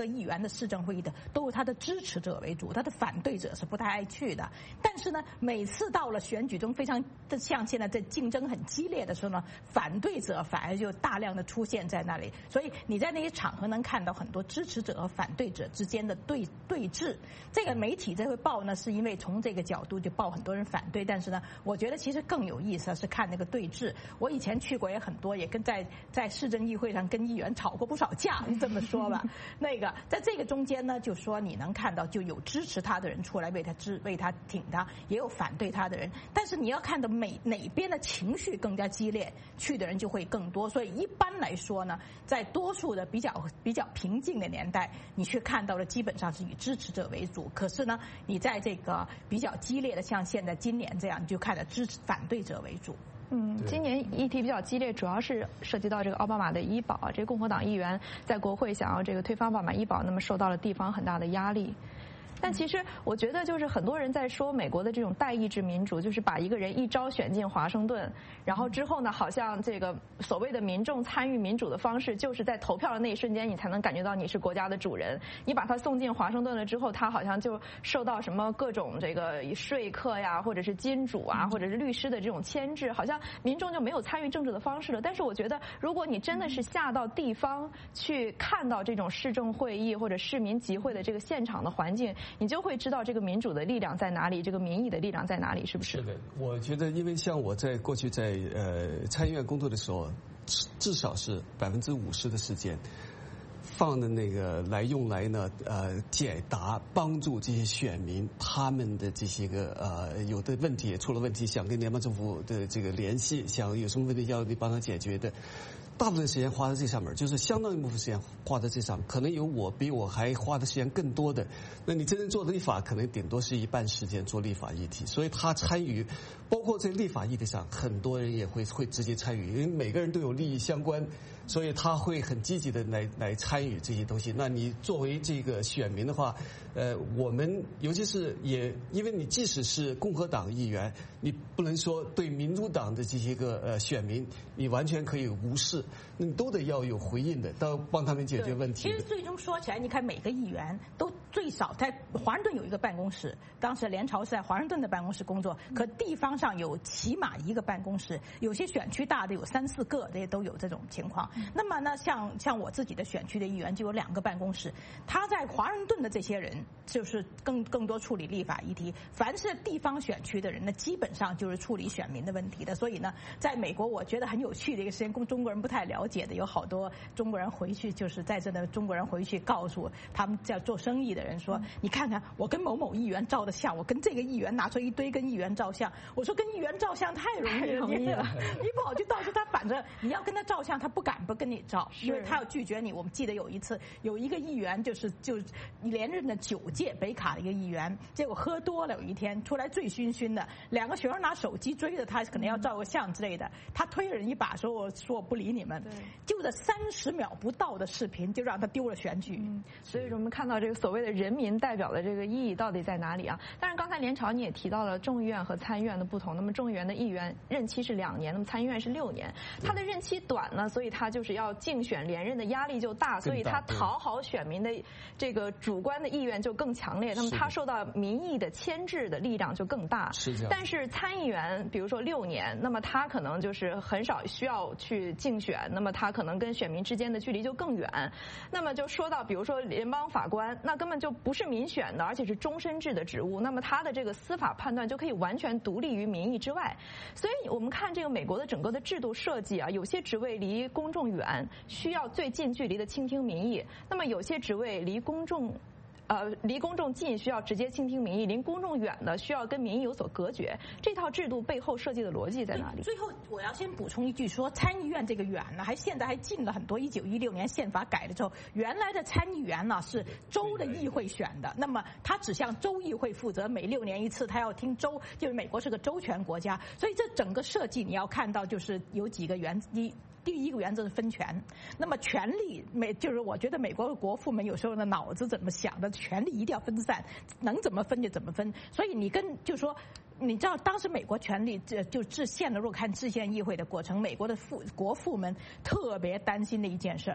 的市政会议的都是他的支持者为主，他的反对者是不太爱去的。但是呢，每次到了选举中非常的像现在这竞争很激烈的时候呢，反对者反而就大量的出现在那里，所以你在那些场合能看到很多支持者和反对者之间的对对峙。这个媒体这会报呢，是因为从这个角度就报很多人反对，但是呢，我觉得其实更有意思的是看那个对峙。我以前去过也很多，也跟在在市政议会上跟议员吵过不少架，你这么说吧。那个在这个中间呢，就说你能看到就有支持他的人出来为他支为他挺他，也有反对他的人，但是你要看到每哪边的情绪更加激烈，去的人就会更多。所以一般来说呢，在多数的比较比较平静的年代，你却看到的基本上是以支持者为主。可是呢，你在这个比较激烈的，像现在今年这样，你就看到支持反对者为主。 嗯，今年议题比较激烈，主要是涉及到这个奥巴马的医保啊，这个共和党议员在国会想要这个推翻奥巴马医保，那么受到了地方很大的压力。但其实我觉得，就是很多人在说美国的这种代议制民主，就是把一个人一招选进华盛顿，然后之后呢，好像这个所谓的民众参与民主的方式，就是在投票的那一瞬间，你才能感觉到你是国家的主人。你把他送进华盛顿了之后，他好像就受到什么各种这个说客呀，或者是金主啊，或者是律师的这种牵制，好像民众就没有参与政治的方式了。但是我觉得，如果你真的是下到地方去看到这种市政会议或者市民集会的这个现场的环境，你就会知道这个民主的力量在哪里，这个民意的力量在哪里，是不是？ 是的，我觉得，因为像我在过去在呃参议院工作的时候，至少是百分之五十的时间放的那个来用来呢呃解答帮助这些选民他们的这些个呃有的问题出了问题，想跟联邦政府的这个联系，想有什么问题要你帮他解决的。大部分时间花在这上面，就是相当一部分时间花在这上面，可能有我比我还花的时间更多的。那你真正做的立法，可能顶多是一半时间做立法议题，所以他参与，包括在立法议题上，很多人也会会直接参与，因为每个人都有利益相关，所以他会很积极的来来参与这些东西。那你作为这个选民的话，呃，我们尤其是也因为你即使是共和党议员，你不能说对民主党的这些个呃选民，你完全可以无视。那你都得要有回应的，都要帮他们解决问题。 其实最终说起来，你看每个议员都最少在华盛顿有一个办公室，当时联朝是在华盛顿的办公室工作，可地方上有起码一个办公室，有些选区大的有三四个，这些都有这种情况。那么呢，像像我自己的选区的议员就有两个办公室，他在华盛顿的这些人就是更更多处理立法议题，凡是地方选区的人呢，基本上就是处理选民的问题的。所以呢，在美国我觉得很有趣的一个事情，供中国人不太了解的，有好多中国人回去就是在这的中国人回去告诉他们在做生意的人说，你看看我跟某某议员照的相，我跟这个议员拿出一堆跟议员照相，我说跟议员照相太容易了，你你跑去到处他反正你要跟他照相，他不敢不跟你照，因为他要拒绝你。我们记得有一次有一个议员就是就连任的九届北卡的一个议员，结果喝多了，有一天出来醉醺醺的，两个学生拿手机追着他，可能要照个相之类的，他推人一把说我说我不理你们，就这三十秒不到的视频就让他丢了选举。 嗯，所以我们看到这个所谓的人民代表的这个意义到底在哪里啊？当然刚才联朝你也提到了众议院和参议院的不同，那么众议院的议员任期是两年，那么参议院是六年，他的任期短呢，所以他就是要竞选连任的压力就大，所以他讨好选民的这个主观的意愿就更强烈，那么他受到民意的牵制的力量就更大。 是这样。 但是参议员比如说六年，那么他可能就是很少需要去竞选，那么他可能跟选民之间的距离就更远。那么就说到比如说联邦法官，那根本就不是民选的，而且是终身制的职务，那么他的这个司法判断就可以完全独立于民意之外。所以我们看这个美国的整个的制度设计啊，有些职位离公众远，需要最近距离的倾听民意，那么有些职位离公众呃，离公众近需要直接倾听民意，离公众远的需要跟民意有所隔绝。这套制度背后设计的逻辑在哪里？ 最后我要先补充一句说，参议院这个远呢，还现在还进了很多。一九一六年宪法改了之后，原来的参议员呢是州的议会选的，那么他只向州议会负责，每六年一次，他要听州，就是美国是个州权国家，所以这整个设计你要看到就是有几个原一。第一个原则是分权，那么权力美就是我觉得美国的国父们有时候的脑子怎么想的，权力一定要分散，能怎么分就怎么分。所以你跟就是说，你知道当时美国权力这就制宪的，如果看制宪议会的过程，美国的父国父们特别担心的一件事。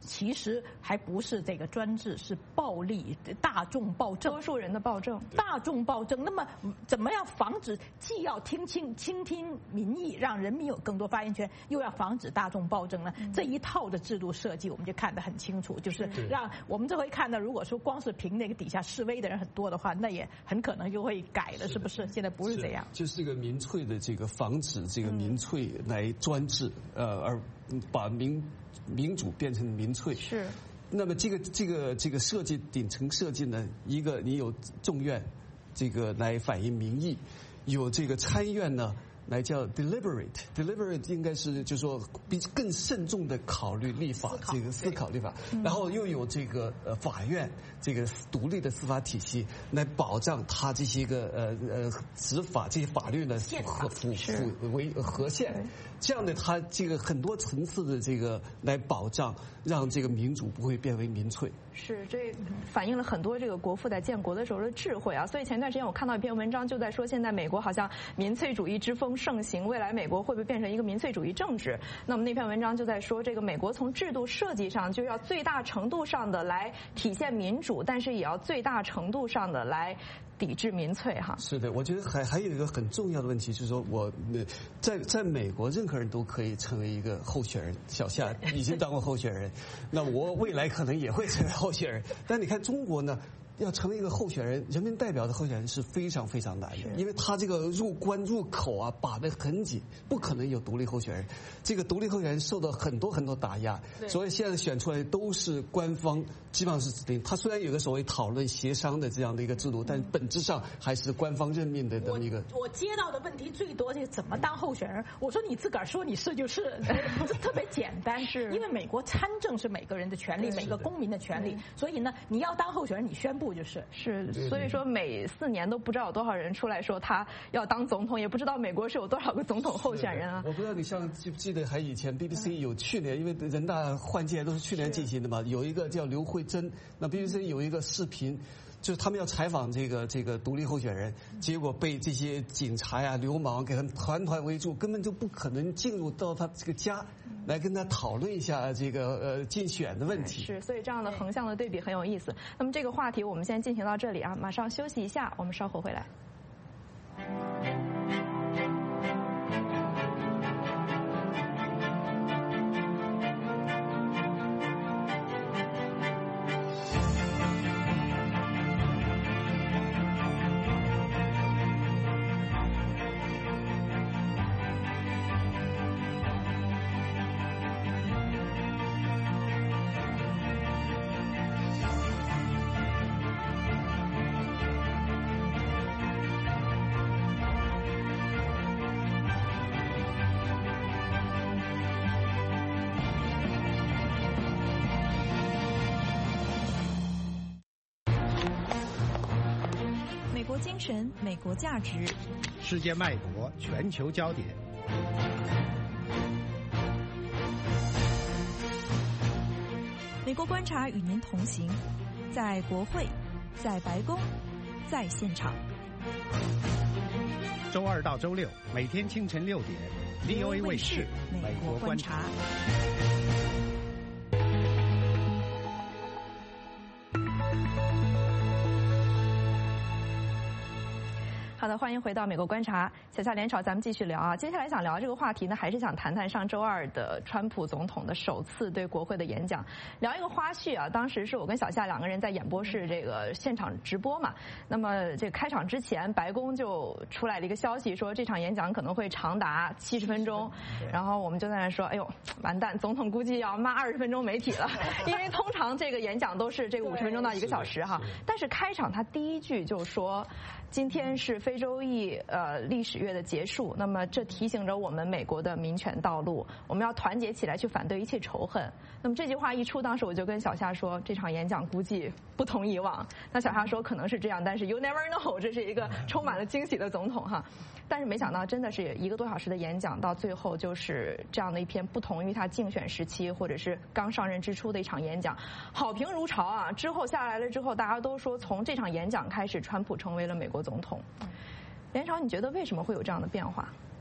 其实还不是这个专制，是暴力、大众暴政， 多数人的暴政， 大众暴政。那么怎么样防止？既要听倾倾听民意，让人民有更多发言权，又要防止大众暴政呢？嗯、这一套的制度设计，我们就看得很清楚，就是让我们这回看到，如果说光是凭那个底下示威的人很多的话，那也很可能就会改了，是不是？现在不是这样， 就是这个民粹的这个防止这个民粹来专制，嗯、呃，而把民民主变成民粹是。 那么这个这个这个设计顶层设计呢，一个你有众院，这个来反映民意，有这个参院呢。来叫 deliberate，deliberate 应该是就是说比更慎重的考虑立法，这个思考立法，然后又有这个呃法院这个独立的司法体系来保障它这些个呃呃执法这些法律呢合符符为合宪，这样的它这个很多层次的这个来保障，让这个民主不会变为民粹。 是，这反映了很多这个国父在建国的时候的智慧啊。所以前段时间我看到一篇文章，就在说现在美国好像民粹主义之风盛行，未来美国会不会变成一个民粹主义政治？那么那篇文章就在说，这个美国从制度设计上就要最大程度上的来体现民主，但是也要最大程度上的来抵制民粹哈。 是的，我觉得还还有一个很重要的问题，就是说我在在美国任何人都可以成为一个候选人，小夏已经当过候选人，那我未来可能也会成为候选人。但你看中国呢，要成为一个候选人，人民代表的候选人是非常非常难的，因为他这个入关入口啊把得很紧，不可能有独立候选人。这个独立候选人受到很多很多打压，所以现在选出来都是官方基本上是指定。他虽然有个所谓讨论协商的这样的一个制度，但本质上还是官方任命的这么一个。 我, 我接到的问题最多就是怎么当候选人。我说你自个儿说你是就是，不是特别简单，是因为美国参政是每个人的权利，每个公民的权利，所以呢，你要当候选人，你宣布。就是是，所以说每四年都不知道有多少人出来说他要当总统，也不知道美国是有多少个总统候选人啊。 我不知道你像记不记得，还以前 B B C 有去年，因为人大换届都是去年进行的嘛，有一个叫刘慧珍，那 B B C 有一个视频。就是他们要采访这个这个独立候选人，结果被这些警察呀、流氓给他们团团围住，根本就不可能进入到他这个家，来跟他讨论一下这个呃竞选的问题。 是，所以这样的横向的对比很有意思。那么这个话题我们先进行到这里啊，马上休息一下，我们稍后回来。 美国精神，美国价值， 世界脉搏，全球焦点。 美国观察与您同行，在国会，在白宫，在现场。 周二到周六，每天清晨六点 ，V O A 卫视《美国观察》。 好的，欢迎回到美国观察，小夏联潮，咱们继续聊啊。接下来想聊这个话题呢，还是想谈谈上周二的川普总统的首次对国会的演讲，聊一个花絮啊。当时是我跟小夏两个人在演播室这个现场直播嘛。那么这个开场之前，白宫就出来了一个消息，说这场演讲可能会长达七十分钟。然后我们就在那说，哎呦，完蛋，总统估计要骂二十分钟媒体了，因为通常这个演讲都是这个五十分钟到一个小时哈。但是开场他第一句就说，今天是非洲裔呃历史月的结束，那么这提醒着我们美国的民权道路，我们要团结起来去反对一切仇恨。那么这句话一出，当时我就跟小夏说，这场演讲估计不同以往。那小夏说可能是这样，但是 you never know， 这是一个充满了惊喜的总统哈。但是没想到真的是一个多小时的演讲，到最后就是这样的一篇不同于他竞选时期或者是刚上任之初的一场演讲，好评如潮啊。之后下来了之后，大家都说从这场演讲开始，川普成为了美国总统。连潮，你觉得为什么会有这样的变化？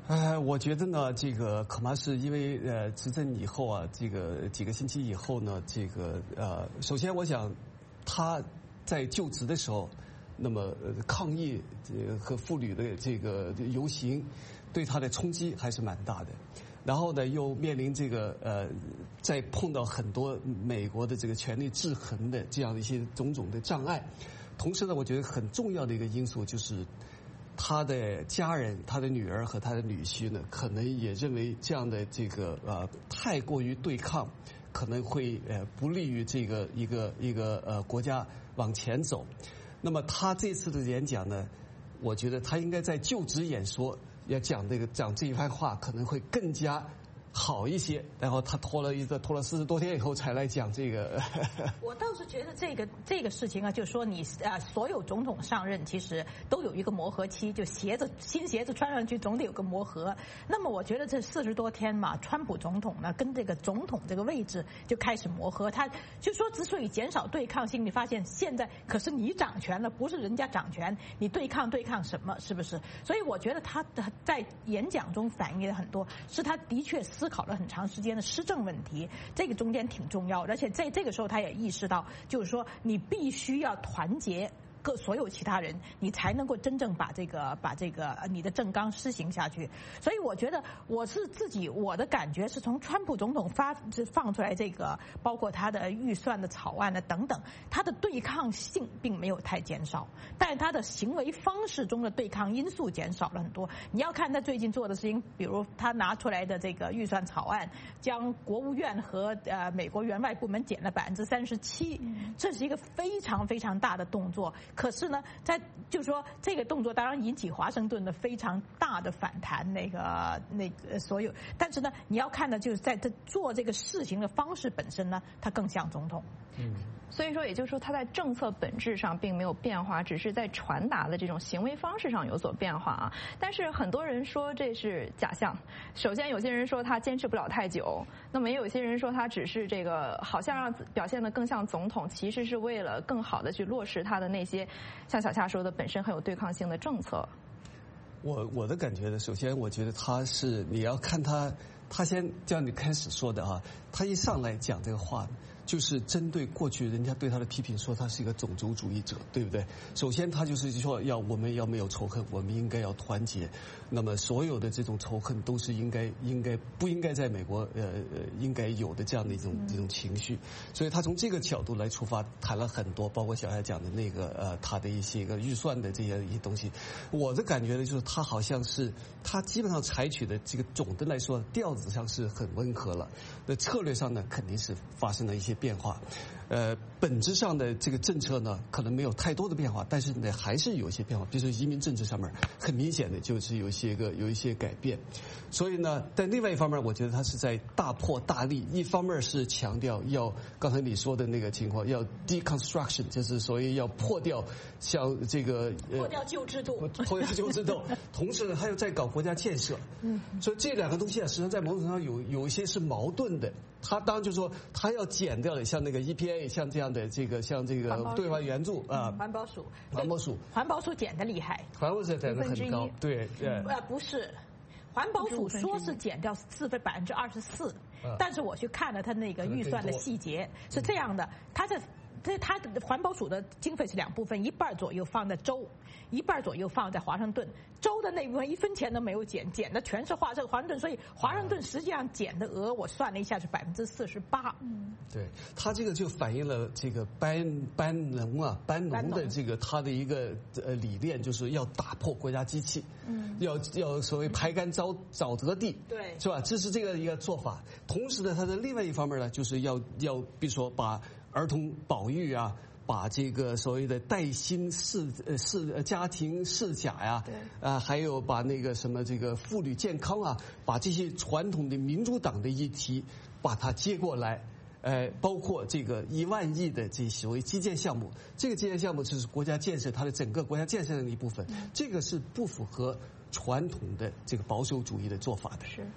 呃，我觉得呢，这个恐怕是因为呃执政以后啊，这个几个星期以后呢，这个呃，首先我想他在就职的时候，那么呃抗议呃和妇女的这个游行，对他的冲击还是蛮大的。然后呢，又面临这个呃，在碰到很多美国的这个权力制衡的这样的一些种种的障碍。同时呢，我觉得很重要的一个因素就是。他的家人、他的女儿和他的女婿呢，可能也认为这样的这个呃太过于对抗，可能会呃不利于这个一个一个呃国家往前走。那么他这次的演讲呢，我觉得他应该在就职演说要讲这个讲这一番话，可能会更加好一些。然后他拖了一个拖了四十多天以后才来讲这个。 我倒是觉得这个这个事情啊，就是说你啊，所有总统上任其实都有一个磨合期，就鞋子新鞋子穿上去总得有个磨合。那么我觉得这四十多天嘛，川普总统呢跟这个总统这个位置就开始磨合。他就说之所以减少对抗性，你发现现在可是你掌权了，不是人家掌权，你对抗对抗什么？是不是？所以我觉得他在演讲中反映了很多，是他的确思考了很长时间的施政问题，这个中间挺重要的。而且在这个时候，他也意识到，就是说你必须要团结各所有其他人，你才能够真正把这个把这个你的政纲施行下去。所以我觉得我是自己我的感觉是从川普总统发放出来这个，包括他的预算的草案的等等，他的对抗性并没有太减少，但是他的行为方式中的对抗因素减少了很多。你要看他最近做的事情，比如他拿出来的这个预算草案，将国务院和呃美国援外部门减了百分之三十七，这是一个非常非常大的动作。可是呢，在就是说这个动作当然引起华盛顿的非常大的反弹，那个那个所有，但是呢，你要看的就是在这做这个事情的方式本身呢，它更像总统。 嗯。所以说，也就是说，它在政策本质上并没有变化，只是在传达的这种行为方式上有所变化啊。但是很多人说这是假象。首先，有些人说他坚持不了太久，那么也有些人说他只是这个好像让表现得更像总统，其实是为了更好的去落实他的那些像小夏说的本身很有对抗性的政策。 我我的感觉呢，首先我觉得他是你要看他，他先像你开始说的啊，他一上来讲这个话。就是针对过去人家对他的批评，说他是一个种族主义者，对不对？首先他就是说要我们要没有仇恨，我们应该要团结。那么所有的这种仇恨都是应该应该不应该在美国呃呃应该有的这样的一种这种情绪。所以他从这个角度来出发，谈了很多，包括小孩讲的那个呃他的一些个预算的这些一些东西。我的感觉呢，就是他好像是他基本上采取的这个总的来说调子上是很温和了，那策略上呢肯定是发生了一些变化，呃，本质上的这个政策呢，可能没有太多的变化，但是呢，还是有一些变化。比如说移民政策上面，很明显的就是有一些个有一些改变。所以呢，但另外一方面，我觉得他是在大破大立。一方面是强调要刚才你说的那个情况，要 deconstruction， 就是所以要破掉像这个呃破掉旧制度， 破掉旧制度。同时呢，他又在搞国家建设。嗯，所以这两个东西啊，实际上在某种程度上有有一些是矛盾的。他当然就说他要减掉的，像那个 E P A， 像这样的这个像这个对外援助啊， 环保署， 环保署， 环保署减的厉害， 环保署减的很高，对对。 呃，不是，环保署说是减掉四分百分之二十四，但是我去看了他那个预算的细节，是这样的，他在。这它的环保署的经费是两部分，一半左右放在州，一半左右放在华盛顿。州的那部分一分钱都没有减，减的全是华这个华盛顿，所以华盛顿实际上减的额我算了一下是百分之四十八。嗯， 对，他这个就反映了这个班班农啊，班农的这个他的一个呃理念，就是要打破国家机器，嗯，要要所谓排干沼沼泽地， 对， 是吧？这是这个一个做法。同时呢，他的另外一方面呢，就是要要比如说把儿童保育啊，把这个所谓的带薪事呃事家庭事假呀，对，啊，还有把那个什么这个妇女健康啊，把这些传统的民主党的议题把它接过来，呃，包括这个一万亿的这所谓基建项目，这个基建项目就是国家建设它的整个国家建设的一部分，这个是不符合传统的这个保守主义的做法的。 是。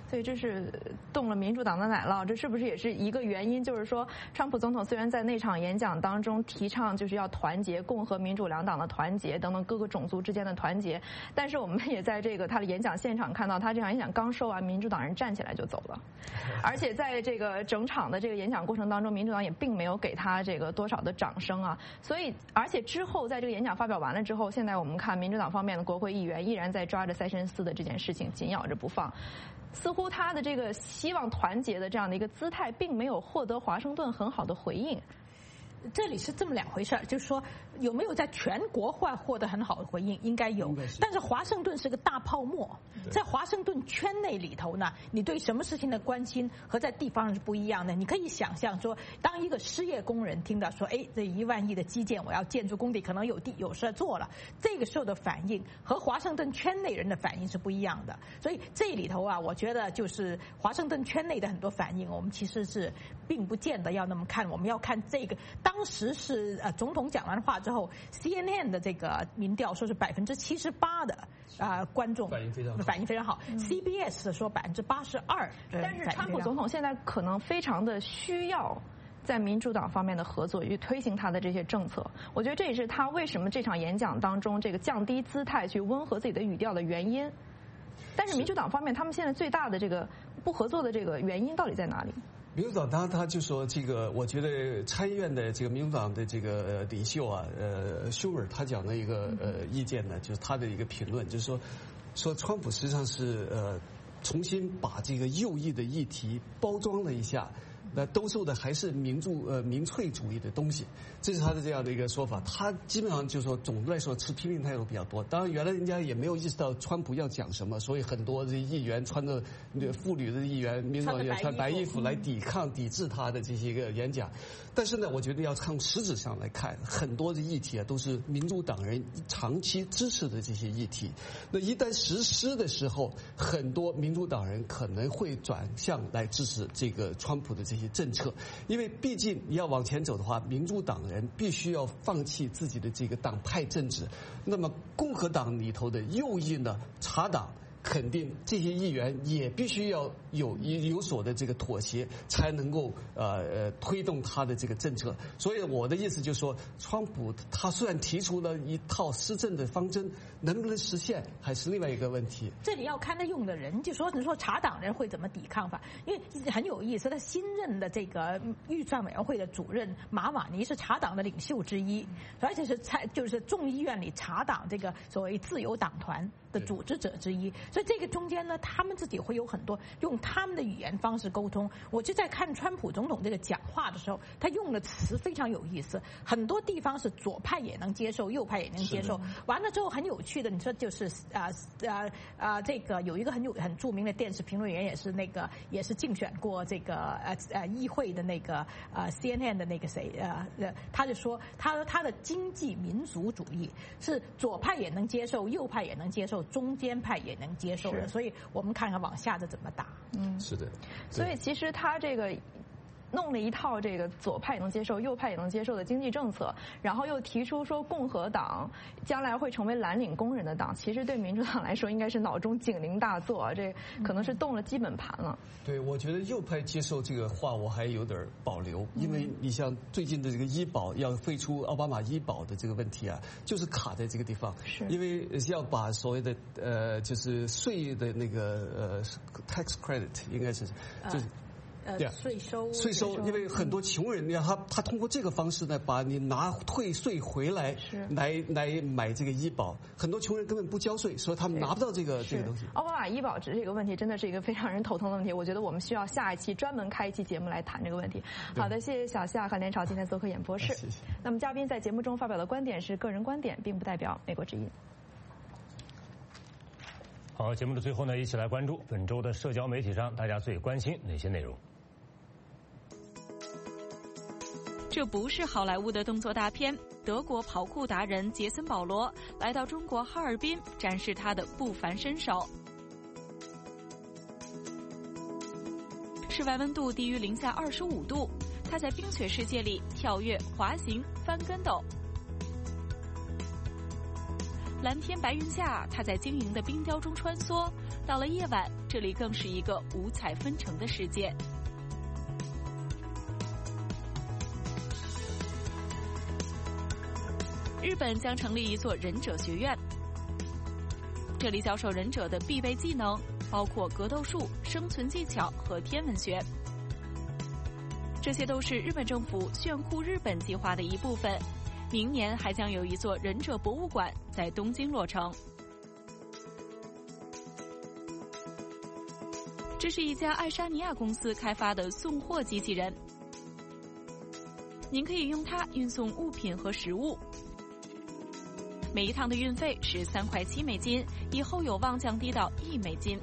所以这是动了民主党的奶酪，这是不是也是一个原因？就是说，川普总统虽然在那场演讲当中提倡就是要团结共和民主两党的团结等等各个种族之间的团结，但是我们也在这个他的演讲现场看到，他这场演讲刚说完，民主党人站起来就走了，而且在这个整场的这个演讲过程当中，民主党也并没有给他这个多少的掌声啊。所以，而且之后在这个演讲发表完了之后，现在我们看民主党方面的国会议员依然在抓着塞申斯的这件事情紧咬着不放。似乎他的这个希望团结的这样的一个姿态，并没有获得华盛顿很好的回应。 这里是这么两回事儿，就是说有没有在全国化获得很好的回应，应该有。但是华盛顿是个大泡沫，在华盛顿圈内里头呢，你对什么事情的关心和在地方是不一样的。你可以想象说，当一个失业工人听到说，哎，这一万亿的基建，我要建筑工地，可能有地有事做了，这个时候的反应和华盛顿圈内人的反应是不一样的。所以这里头啊，我觉得就是华盛顿圈内的很多反应，我们其实是并不见得要那么看，我们要看这个当。当时是呃，总统讲完话之后 ，C N N 的这个民调说是百分之七十八的啊、呃、观众反应非常好， 反应非常好。嗯、C B S 说百分之八十二， 但是川普总统现在可能非常的需要在民主党方面的合作，去推行他的这些政策。我觉得这也是他为什么这场演讲当中这个降低姿态，去温和自己的语调的原因。但是民主党方面，他们现在最大的这个不合作的这个原因到底在哪里？ 民主党他他就说这个，我觉得参议院的这个民主党的这个领袖啊，呃，舒默他讲的一个呃意见呢，就是他的一个评论，就是说，说川普实际上是呃重新把这个右翼的议题包装了一下。那兜售的还是民主呃民粹主义的东西，这是他的这样的一个说法。他基本上就是说，总的来说持批评态度比较多。当然，原来人家也没有意识到川普要讲什么，所以很多这议员穿着妇女的议员，民主党也穿白衣服来抵抗、抵制他的这些个演讲。但是呢，我觉得要从实质上来看，很多的议题啊都是民主党人长期支持的这些议题。那一旦实施的时候，很多民主党人可能会转向来支持这个川普的这些政策，因为毕竟你要往前走的话，民主党人必须要放弃自己的这个党派政治，那么共和党里头的右翼呢，茶党肯定这些议员也必须要有有所的这个妥协，才能够呃呃推动他的这个政策。所以我的意思就是说，川普他虽然提出了一套施政的方针，能不能实现还是另外一个问题。 这里要看他用的人，就说你说茶党人会怎么抵抗法？因为很有意思，他新任的这个预算委员会的主任马瓦尼是茶党的领袖之一，而且是参就是众议院里茶党这个所谓自由党团的组织者之一。所以这个中间呢，他们自己会有很多用他们的语言方式沟通。我就在看川普总统这个讲话的时候，他用的词非常有意思，很多地方是左派也能接受，右派也能接受。完了之后很有趣的，你说就是啊啊啊，这个有一个很有很著名的电视评论员，也是那个也是竞选过这个呃呃议会的那个呃 C N N 的那个谁呃呃，他就说他说他的经济民族主义是左派也能接受，右派也能接受，中间派也能接受的，所以我们看看往下的怎么打。 嗯，是的。 所以其实他这个弄了一套这个左派也能接受、右派也能接受的经济政策，然后又提出说共和党将来会成为蓝领工人的党，其实对民主党来说应该是脑中警铃大作，这可能是动了基本盘了。 对，我觉得右派接受这个话我还有点保留，因为你像最近的这个医保要废除奥巴马医保的这个问题啊，就是卡在这个地方， 是因为要把所谓的呃就是税的那个呃 tax credit 应该是就是。 呃，税收， 税收，因为很多穷人呀，他他通过这个方式呢，把你拿退税回来，来来买这个医保。很多穷人根本不交税，所以他们拿不到这个这个东西。 奥巴马医保这个问题真的是一个非常让人头疼的问题，我觉得我们需要下一期专门开一期节目来谈这个问题。好的，谢谢小夏和连朝今天做客演播室。 谢谢。 那么嘉宾在节目中发表的观点是个人观点，并不代表美国之音。 好，节目的最后呢，一起来关注本周的社交媒体上大家最关心哪些内容。 这不是好莱坞的动作大片，德国跑酷达人杰森·保罗来到中国哈尔滨展示他的不凡身手。室外温度低于零下二十五度，他在冰雪世界里跳跃、滑行、翻跟斗。 蓝天白云下，它在晶莹的冰雕中穿梭。到了夜晚，这里更是一个五彩纷呈的世界。日本将成立一座忍者学院，这里教授忍者的必备技能，包括格斗术、生存技巧和天文学。这些都是日本政府炫酷日本计划的一部分。明年还将有一座忍者博物馆在东京落成。这是一家爱沙尼亚公司开发的送货机器人，您可以用它运送物品和食物。每一趟的运费是三块七美金，以后有望降低到一美金。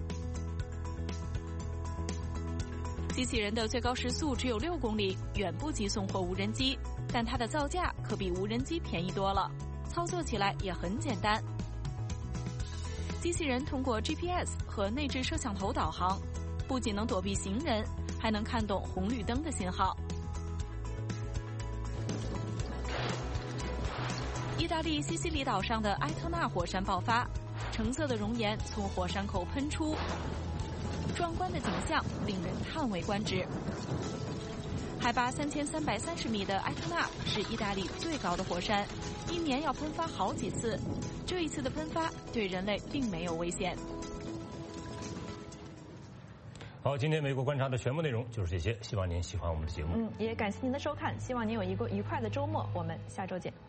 机器人的最高时速只有六公里，远不及送货无人机，但它的造价可比无人机便宜多了，操作起来也很简单。机器人通过 G P S 和内置摄像头导航，不仅能躲避行人，还能看懂红绿灯的信号。意大利西西里岛上的埃特纳火山爆发，橙色的熔岩从火山口喷出，壮观的景象令人叹为观止。海拔三千三百三十米的埃特纳是意大利最高的火山，一年要喷发好几次。这一次的喷发对人类并没有危险。 好，今天美国观察的全部内容就是这些，希望您喜欢我们的节目。 嗯，也感谢您的收看，希望您有一个愉快的周末，我们下周见。